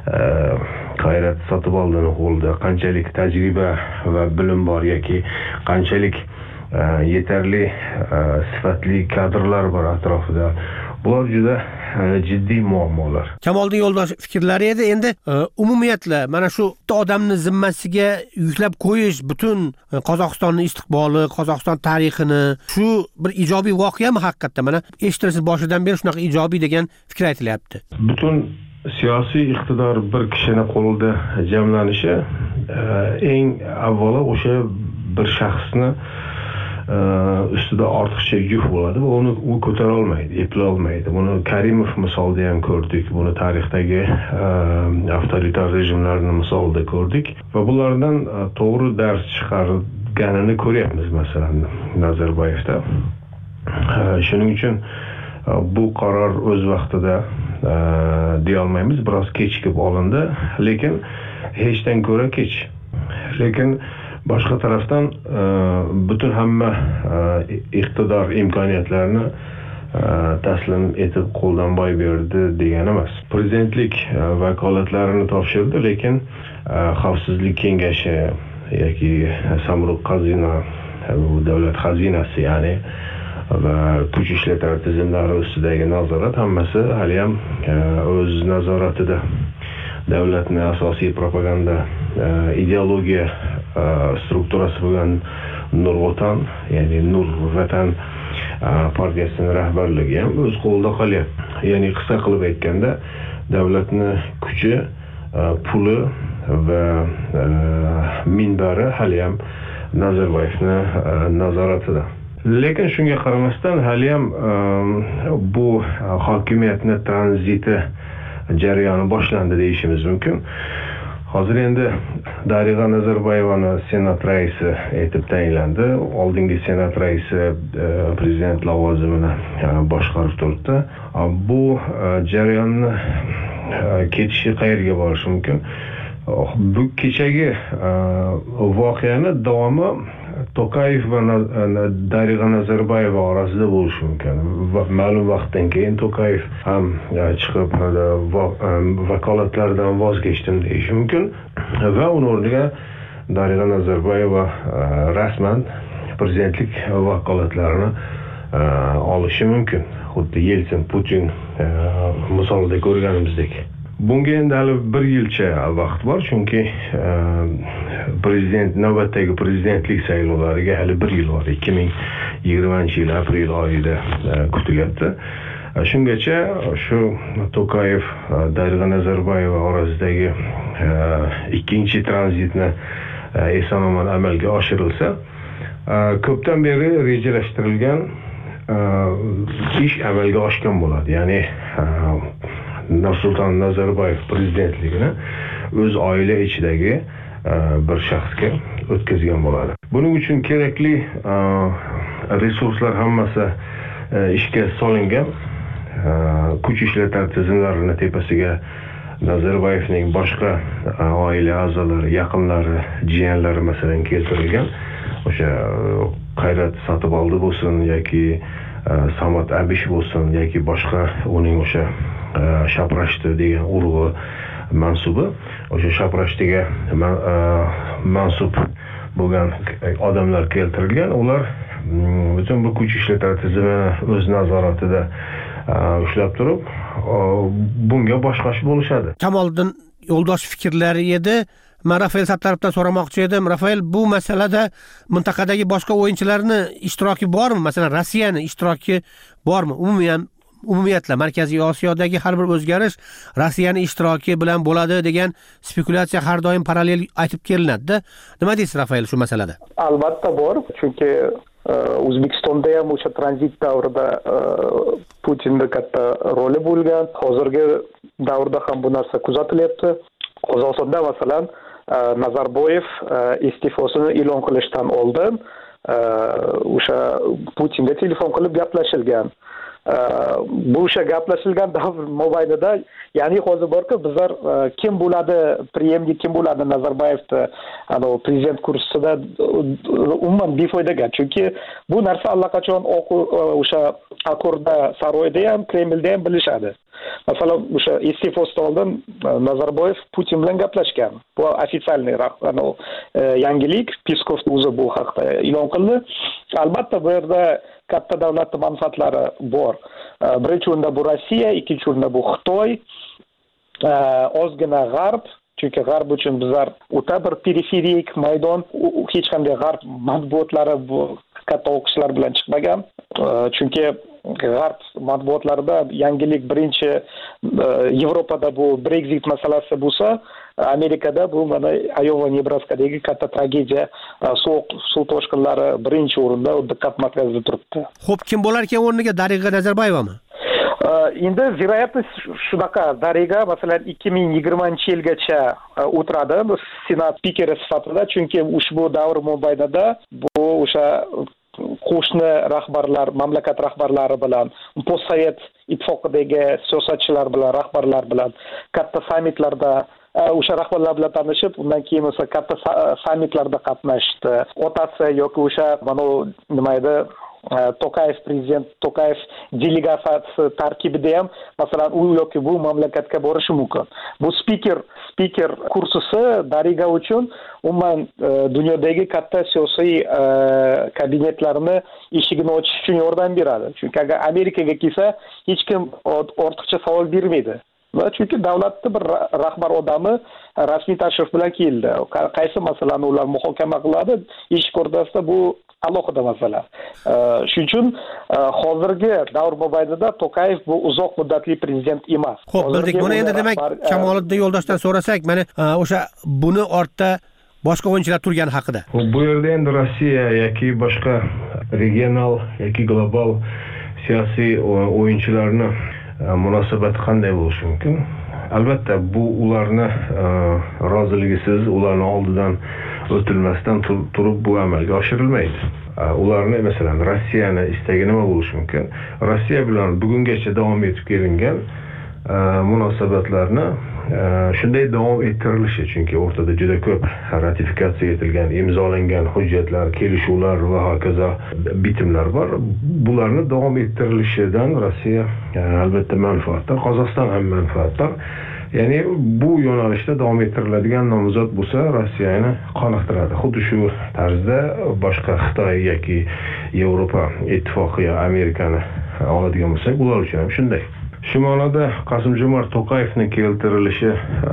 Qayrat Sotiboldining qo'lida qanchalik tajriba va bilim bor yoki qanchalik yetarli sifatli kadrlar bor atrofida. Bular juda jiddiy muammolar. Kamoliddin Yo'ldosh fikrlari edi. Endi umumiyatla mana shu odamni zimmasiga yuklab qo'yish butun Qozog'istonning istiqboli, Qozog'iston tarixini, shu bir ijobiy voqeami haqiqatda? Mana eshittirsiz boshidan beri shunaqa ijobiy degan fikr aytilyapti. Butun siyosiy iqtidor bir kishining qo'lida jamlanishi eng avvalo o'sha bir shaxsni ustida ortiqcha yuk bo'ladi va uni u ko'tara olmaydi, eplay olmaydi. Buni Karimov misolida ham ko'rdik, buni tarixdagi avtoritar rejimlarning misolida ko'rdik va bulardan to'g'ri dars chiqarganini ko'ryapmiz, masalan, Nazarboyevda. Shuning uchun bu qaror o'z vaqtida deya olmaymiz, biroz kechikib olindi, lekin hechdan ko'ra kech. Lekin boshqa tarafdan butun hamma iqtidor imkoniyatlarini taslim etib qo'ldan boy berdi degani emas. Prezidentlik vakolatlarini topshirdi, lekin xavfsizlik kengashi yoki Samruq xazina, davlat xazinasi, ya'ni va kuch ishlatar tizimlari ustidagi nazorat hammasi hali ham o'z nazoratida. Davlatning asosiy propaganda ideologiya strukturasi bo'lgan Nur Vatan, ya'ni Nur Vatan partiyasining rahbarligi ham o'z qo'lida qolyapti. Ya'ni qisqa qilib aytganda, davlatning kuchi, puli va minbari hali ham Nazarboyevning nazoratida. Lekin shunga qaramasdan hali ham bu hokimiyatning tranziti jarayoni boshlandi deyishimiz mumkin. Hozir endi Darig'a Nazarboyevani senat raisi etib tayinlandi. Oldingi senat raisi prezident lavozimini boshqarib turibdi. Bu jarayonni ketishi qayerga borishi mumkin? Bu kechagi voqeani davomi Tokayev va Darig'a Nazarboyeva orasida bo'lishi mumkin. Ma'lum vaqtdan keyin Tokayev ham chiqib vakolatlardan voz kechdim deyishi mumkin va uning o'rniga Darig'a Nazarboyeva rasman prezidentlik vakolatlarini olishi mumkin. Xuddi Yeltsin, Putin misolida ko'rganimizdek. Bunga endi hali bir yilcha vaqt bor, chunki prezident navbatdagi prezidentlik saylovlariga hali bir yil bor. ikki ming yigirmanchi yil aprel oyida kutilyapti. Shungacha shu Tokayev, Darig'a Nazarboyeva orasidagi ikkinchi tranzitni eson-omon amalga oshirilsa, ko'pdan beri rejalashtirilgan ish amalga oshgan bo'ladi. Ya'ni Nursulton Nazarboyev prezidentligini o'z oila ichidagi bir shaxsga o'tkazgan bo'ladi. Buning uchun kerakli resurslar hammasi ishga solingan. Kuch ishlatar tizimlarini tepasiga Nazarboyevning boshqa oila a'zolari, yaqinlari, jiyanlari masalan keltirilgan. O'sha Qayrat Sotiboldi bo'lsin yoki Samat Abish bo'lsin yoki boshqa uning o'sha Shaprashti degan urug'i mansubi, o'sha Shaprashtiga mansub bo'lgan odamlar keltirilgan. Ular butun bu kuch ishlatar tizimini o'z nazoratida ushlab turib, bunga boshqash bo'lishadi. Kamoliddin Yo'ldosh fikrlari edi. Men Rafael Sattorovdan so'ramoqchi edim. Rafael, bu masalada mintaqadagi boshqa o'yinchilarning ishtiroki bormi? Masalan, Rossiyaning ishtiroki bormi? Umuman umumiyatla Markaziy Osiyodagi har bir o'zgarish Rossiyaning ishtiroki bilan bo'ladi degan spekulatsiya har doim parallel aytib kelinadi. Nima deysiz Rafael shu masalada? Albatta bor, chunki O'zbekistonda ham o'sha tranzit davrida Putinning katta roli bo'lgan. Hozirgi davrda ham bu narsa kuzatilyapti. Qozog'istonda masalan Nazarboyev iste'fosini e'lon qilishdan oldin o'sha Putinga telefon qilib gaplashilgan. Bu o'sha gaplashilgan davr mobaynida, ya'ni hozir borki bizlar kim bo'ladi, preemnik kim bo'ladi Nazarboyevni ana prezident kursisida umuman befoyda gap. Chunki bu narsa allaqachon o'sha Akorda saroyda ham, Kremlda ham bilishadi. Masalan, o'sha iste'fosidan oldin Nazarboyev Putin bilan gaplashgan. Bu ofitsialniy yangilik. Peskov o'zi bu haqda e'lon qildi. Albatta bu yerda katta davlat manfaatlari bor. Birinchi o'rinda bu Rossiya, ikkinchi o'rinda bu Xitoy, ozgina G'arb, chunki G'arb uchun bizlar o'ta bir periferik maydon, hech qanday G'arb matbuotlari bu katta o'qishlar bilan chiqmagan. Chunki G'arb matbuotlarida yangilik birinchi Yevropada bu Brexit masalasi bo'lsa, Amerikada bu mana Iowa, Nebraskadagi katta tragediya, sovuq suv toshqinlari birinchi o'rinda diqqat markazida turibdi. Xo'p, kim bo'lar ekan o'rniga, Dariga Nazarboyevami? Endi verayatность shunaqa, Dariga masalan ikki ming yigirmanchi yilgacha o'tiradi Senat spikeri sifatida, chunki ushbu davr mobaynida bu o'sha qo'shni rahbarlar, mamlakat rahbarlari bilan, postsovet ittifoqidagi siyosatchilar bilan, rahbarlar bilan katta sammitlarda o'sha rahbarlar bilan tanishib, undan keyin esa katta sammitlarda qatnashdi. Otasi yoki o'sha mana nima edi, Tokayev prezident Tokayev delegatsiyasi tarkibida ham masalan u yoki bu mamlakatga borishi mumkin. Bu speaker speaker kursisi Dariga uchun umuman dunyodagi katta siyosiy kabinetlarni eshigini ochish uchun yordam beradi. Chunki agar Amerikaga kelsa, hech kim ortiqcha savol bermaydi. Va chunki davlatning bir rahbar odami rasmiy tashrif bilan keldi. Qaysi masalani ular muhokama qiladi, eshik o'rtasida bu alohida masala. Shuning uchun hozirgi davr mobaynida Tokayev bu uzoq muddatli prezident emas. Xo'p, bildik. Buni endi demak Kamoliddin Yo'ldoshdan so'rasak, mana o'sha buni ortda boshqa o'yinchilar turgani haqida. Bu yerda endi Rossiya yoki boshqa regional yoki global siyosiy o'yinchilarni munosabati qanday bo'lishi mumkin? Albatta bu ularni roziligisiz, ularni oldidan o'tilmasdan turib bu amalga oshirilmaydi. Ularni masalan Rossiyani istagi nima bo'lishi mumkin? Rossiya bilan bugungacha davom etib kelingan munosabatlarni shunday davom ettirilishi, chunki o'rtada juda ko'p ratifikatsiya etilgan, imzolangan hujjatlar, kelishuvlar va hokazo bitimlar bor. Bularni davom ettirilishidan Rossiya albatta manfaatdor, Qozog'iston ham manfaatdor. Ya'ni bu yo'nalishda davom ettiriladigan nomzod bo'lsa, Rossiyani qoniqtiradi. Xuddi shu tarzda boshqa Xitoy yoki Yevropa ittifoqi yo Amerikani oladigan bo'lsak, ular uchun ham shunday. Shu ma'noda Qosim-Jomart To'qayevning keltirilishi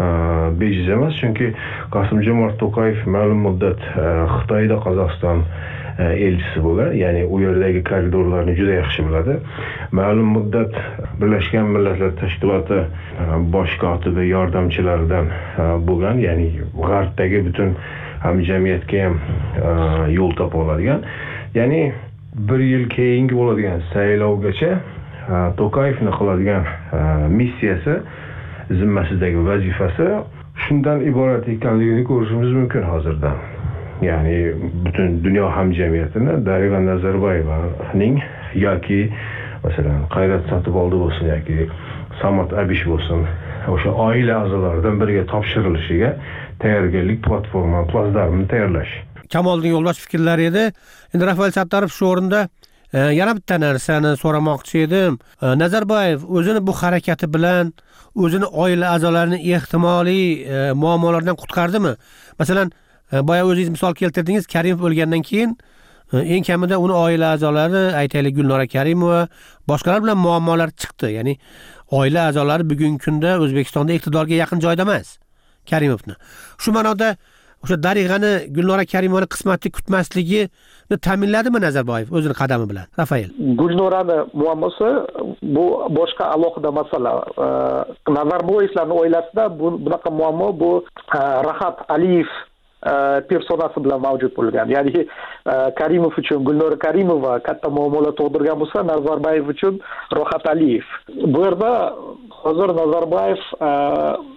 bejiz emas, chunki Qosim-Jomart To'qayev ma'lum muddat Xitoyda Qozog'iston elchisi bo'lgan, ya'ni u yerdagi koridorlarni juda yaxshi biladi. Ma'lum muddat Birlashgan Millatlar Tashkiloti bosh kotibi yordamchilaridan bo'lgan, ya'ni G'arbdagi butun hamjamiyatga ham yo'l topa oladigan. Ya'ni bir yil keyingi bo'ladigan saylovgacha To'qayevni qiladigan missiyasi, zimmasidagi vazifasi shundan iborat ekanligini ko'rishimiz mumkin hozirdan. Ya'ni butun dunyo hamjamiyatini Dariga Nazarboyevaning yoki masalan Qayrat Sotiboldi bo'lsin yoki Samat Abish bo'lsin, o'sha oila a'zolaridan biriga topshirilishiga tayyorgarlik platforma plazdarmini tayyorlash. Kamoliddin Yo'ldosh fikrlari edi. Endi Rafael Sattorov shu o'rinda yana bitta narsani so'ramoqchi edim. Nazarboyev o'zini bu harakati bilan o'zini oila a'zolarini ehtimoliy muammolardan qutqardimi? Masalan, boya o'zingiz misol keltirdingiz, Karimov o'lgandan keyin eng kamida uni oila a'zolari, aytaylik Gulnora Karimova, boshqalar bilan muammolar chiqdi. Ya'ni oila a'zolari bugungi kunda O'zbekistonda iqtidorga yaqin joyda emas Karimovni. Shu ma'noda o'sha Darig'ani Gulnora Karimovani qismatli kutmasligini ta'minladimi Nazarboyev o'zini qadami bilan? Rafael. Gulnorani muammosi bu boshqa alohida masala. Nazarboyevlarning oilasida bu bunaqa muammo bu Rahat Aliyev personasi bilan mavjud bo'lgan. Ya'ni Karimov uchun Gulnora Karimova katta muammolar tug'dirgan bo'lsa, Nazarboyev uchun Rohat Aliyev. Bu yerda hozir Nazarboyev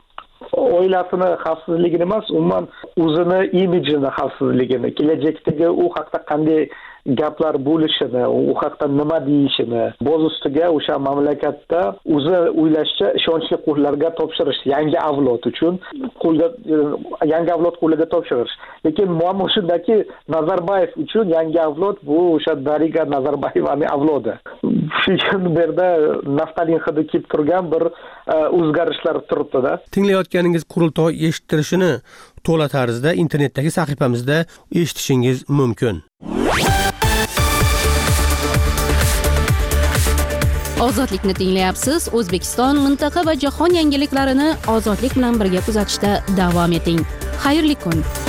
oilasini xavfsizligini emas, umuman o'zini imijini xavfsizligini, kelajakdagi u haqda qanday gaplar bo'lishini, u haqda nima deyishini, boz ustiga o'sha mamlakatda o'zi o'ylashcha ishonchli qo'llarga topshirish, yangi avlod uchun qo'lga yangi avlod qo'liga topshirish. Lekin muammo shundaki, Nazarbayev uchun yangi avlod bu o'sha Dariga Nazarbayevaning avlodi. Shu yerda naftalin hidi kelib turgan bir o'zgarishlar turibdi-da. Tinglayotganingiz qurultoy eshittirishini to'la tarzda internetdagi sahifamizda eshitishingiz mumkin. Ozodlikni tinglayapsiz. O'zbekiston, mintaqa va jahon yangiliklarini ozodlik bilan birga kuzatishda davom eting. Xayrli kun.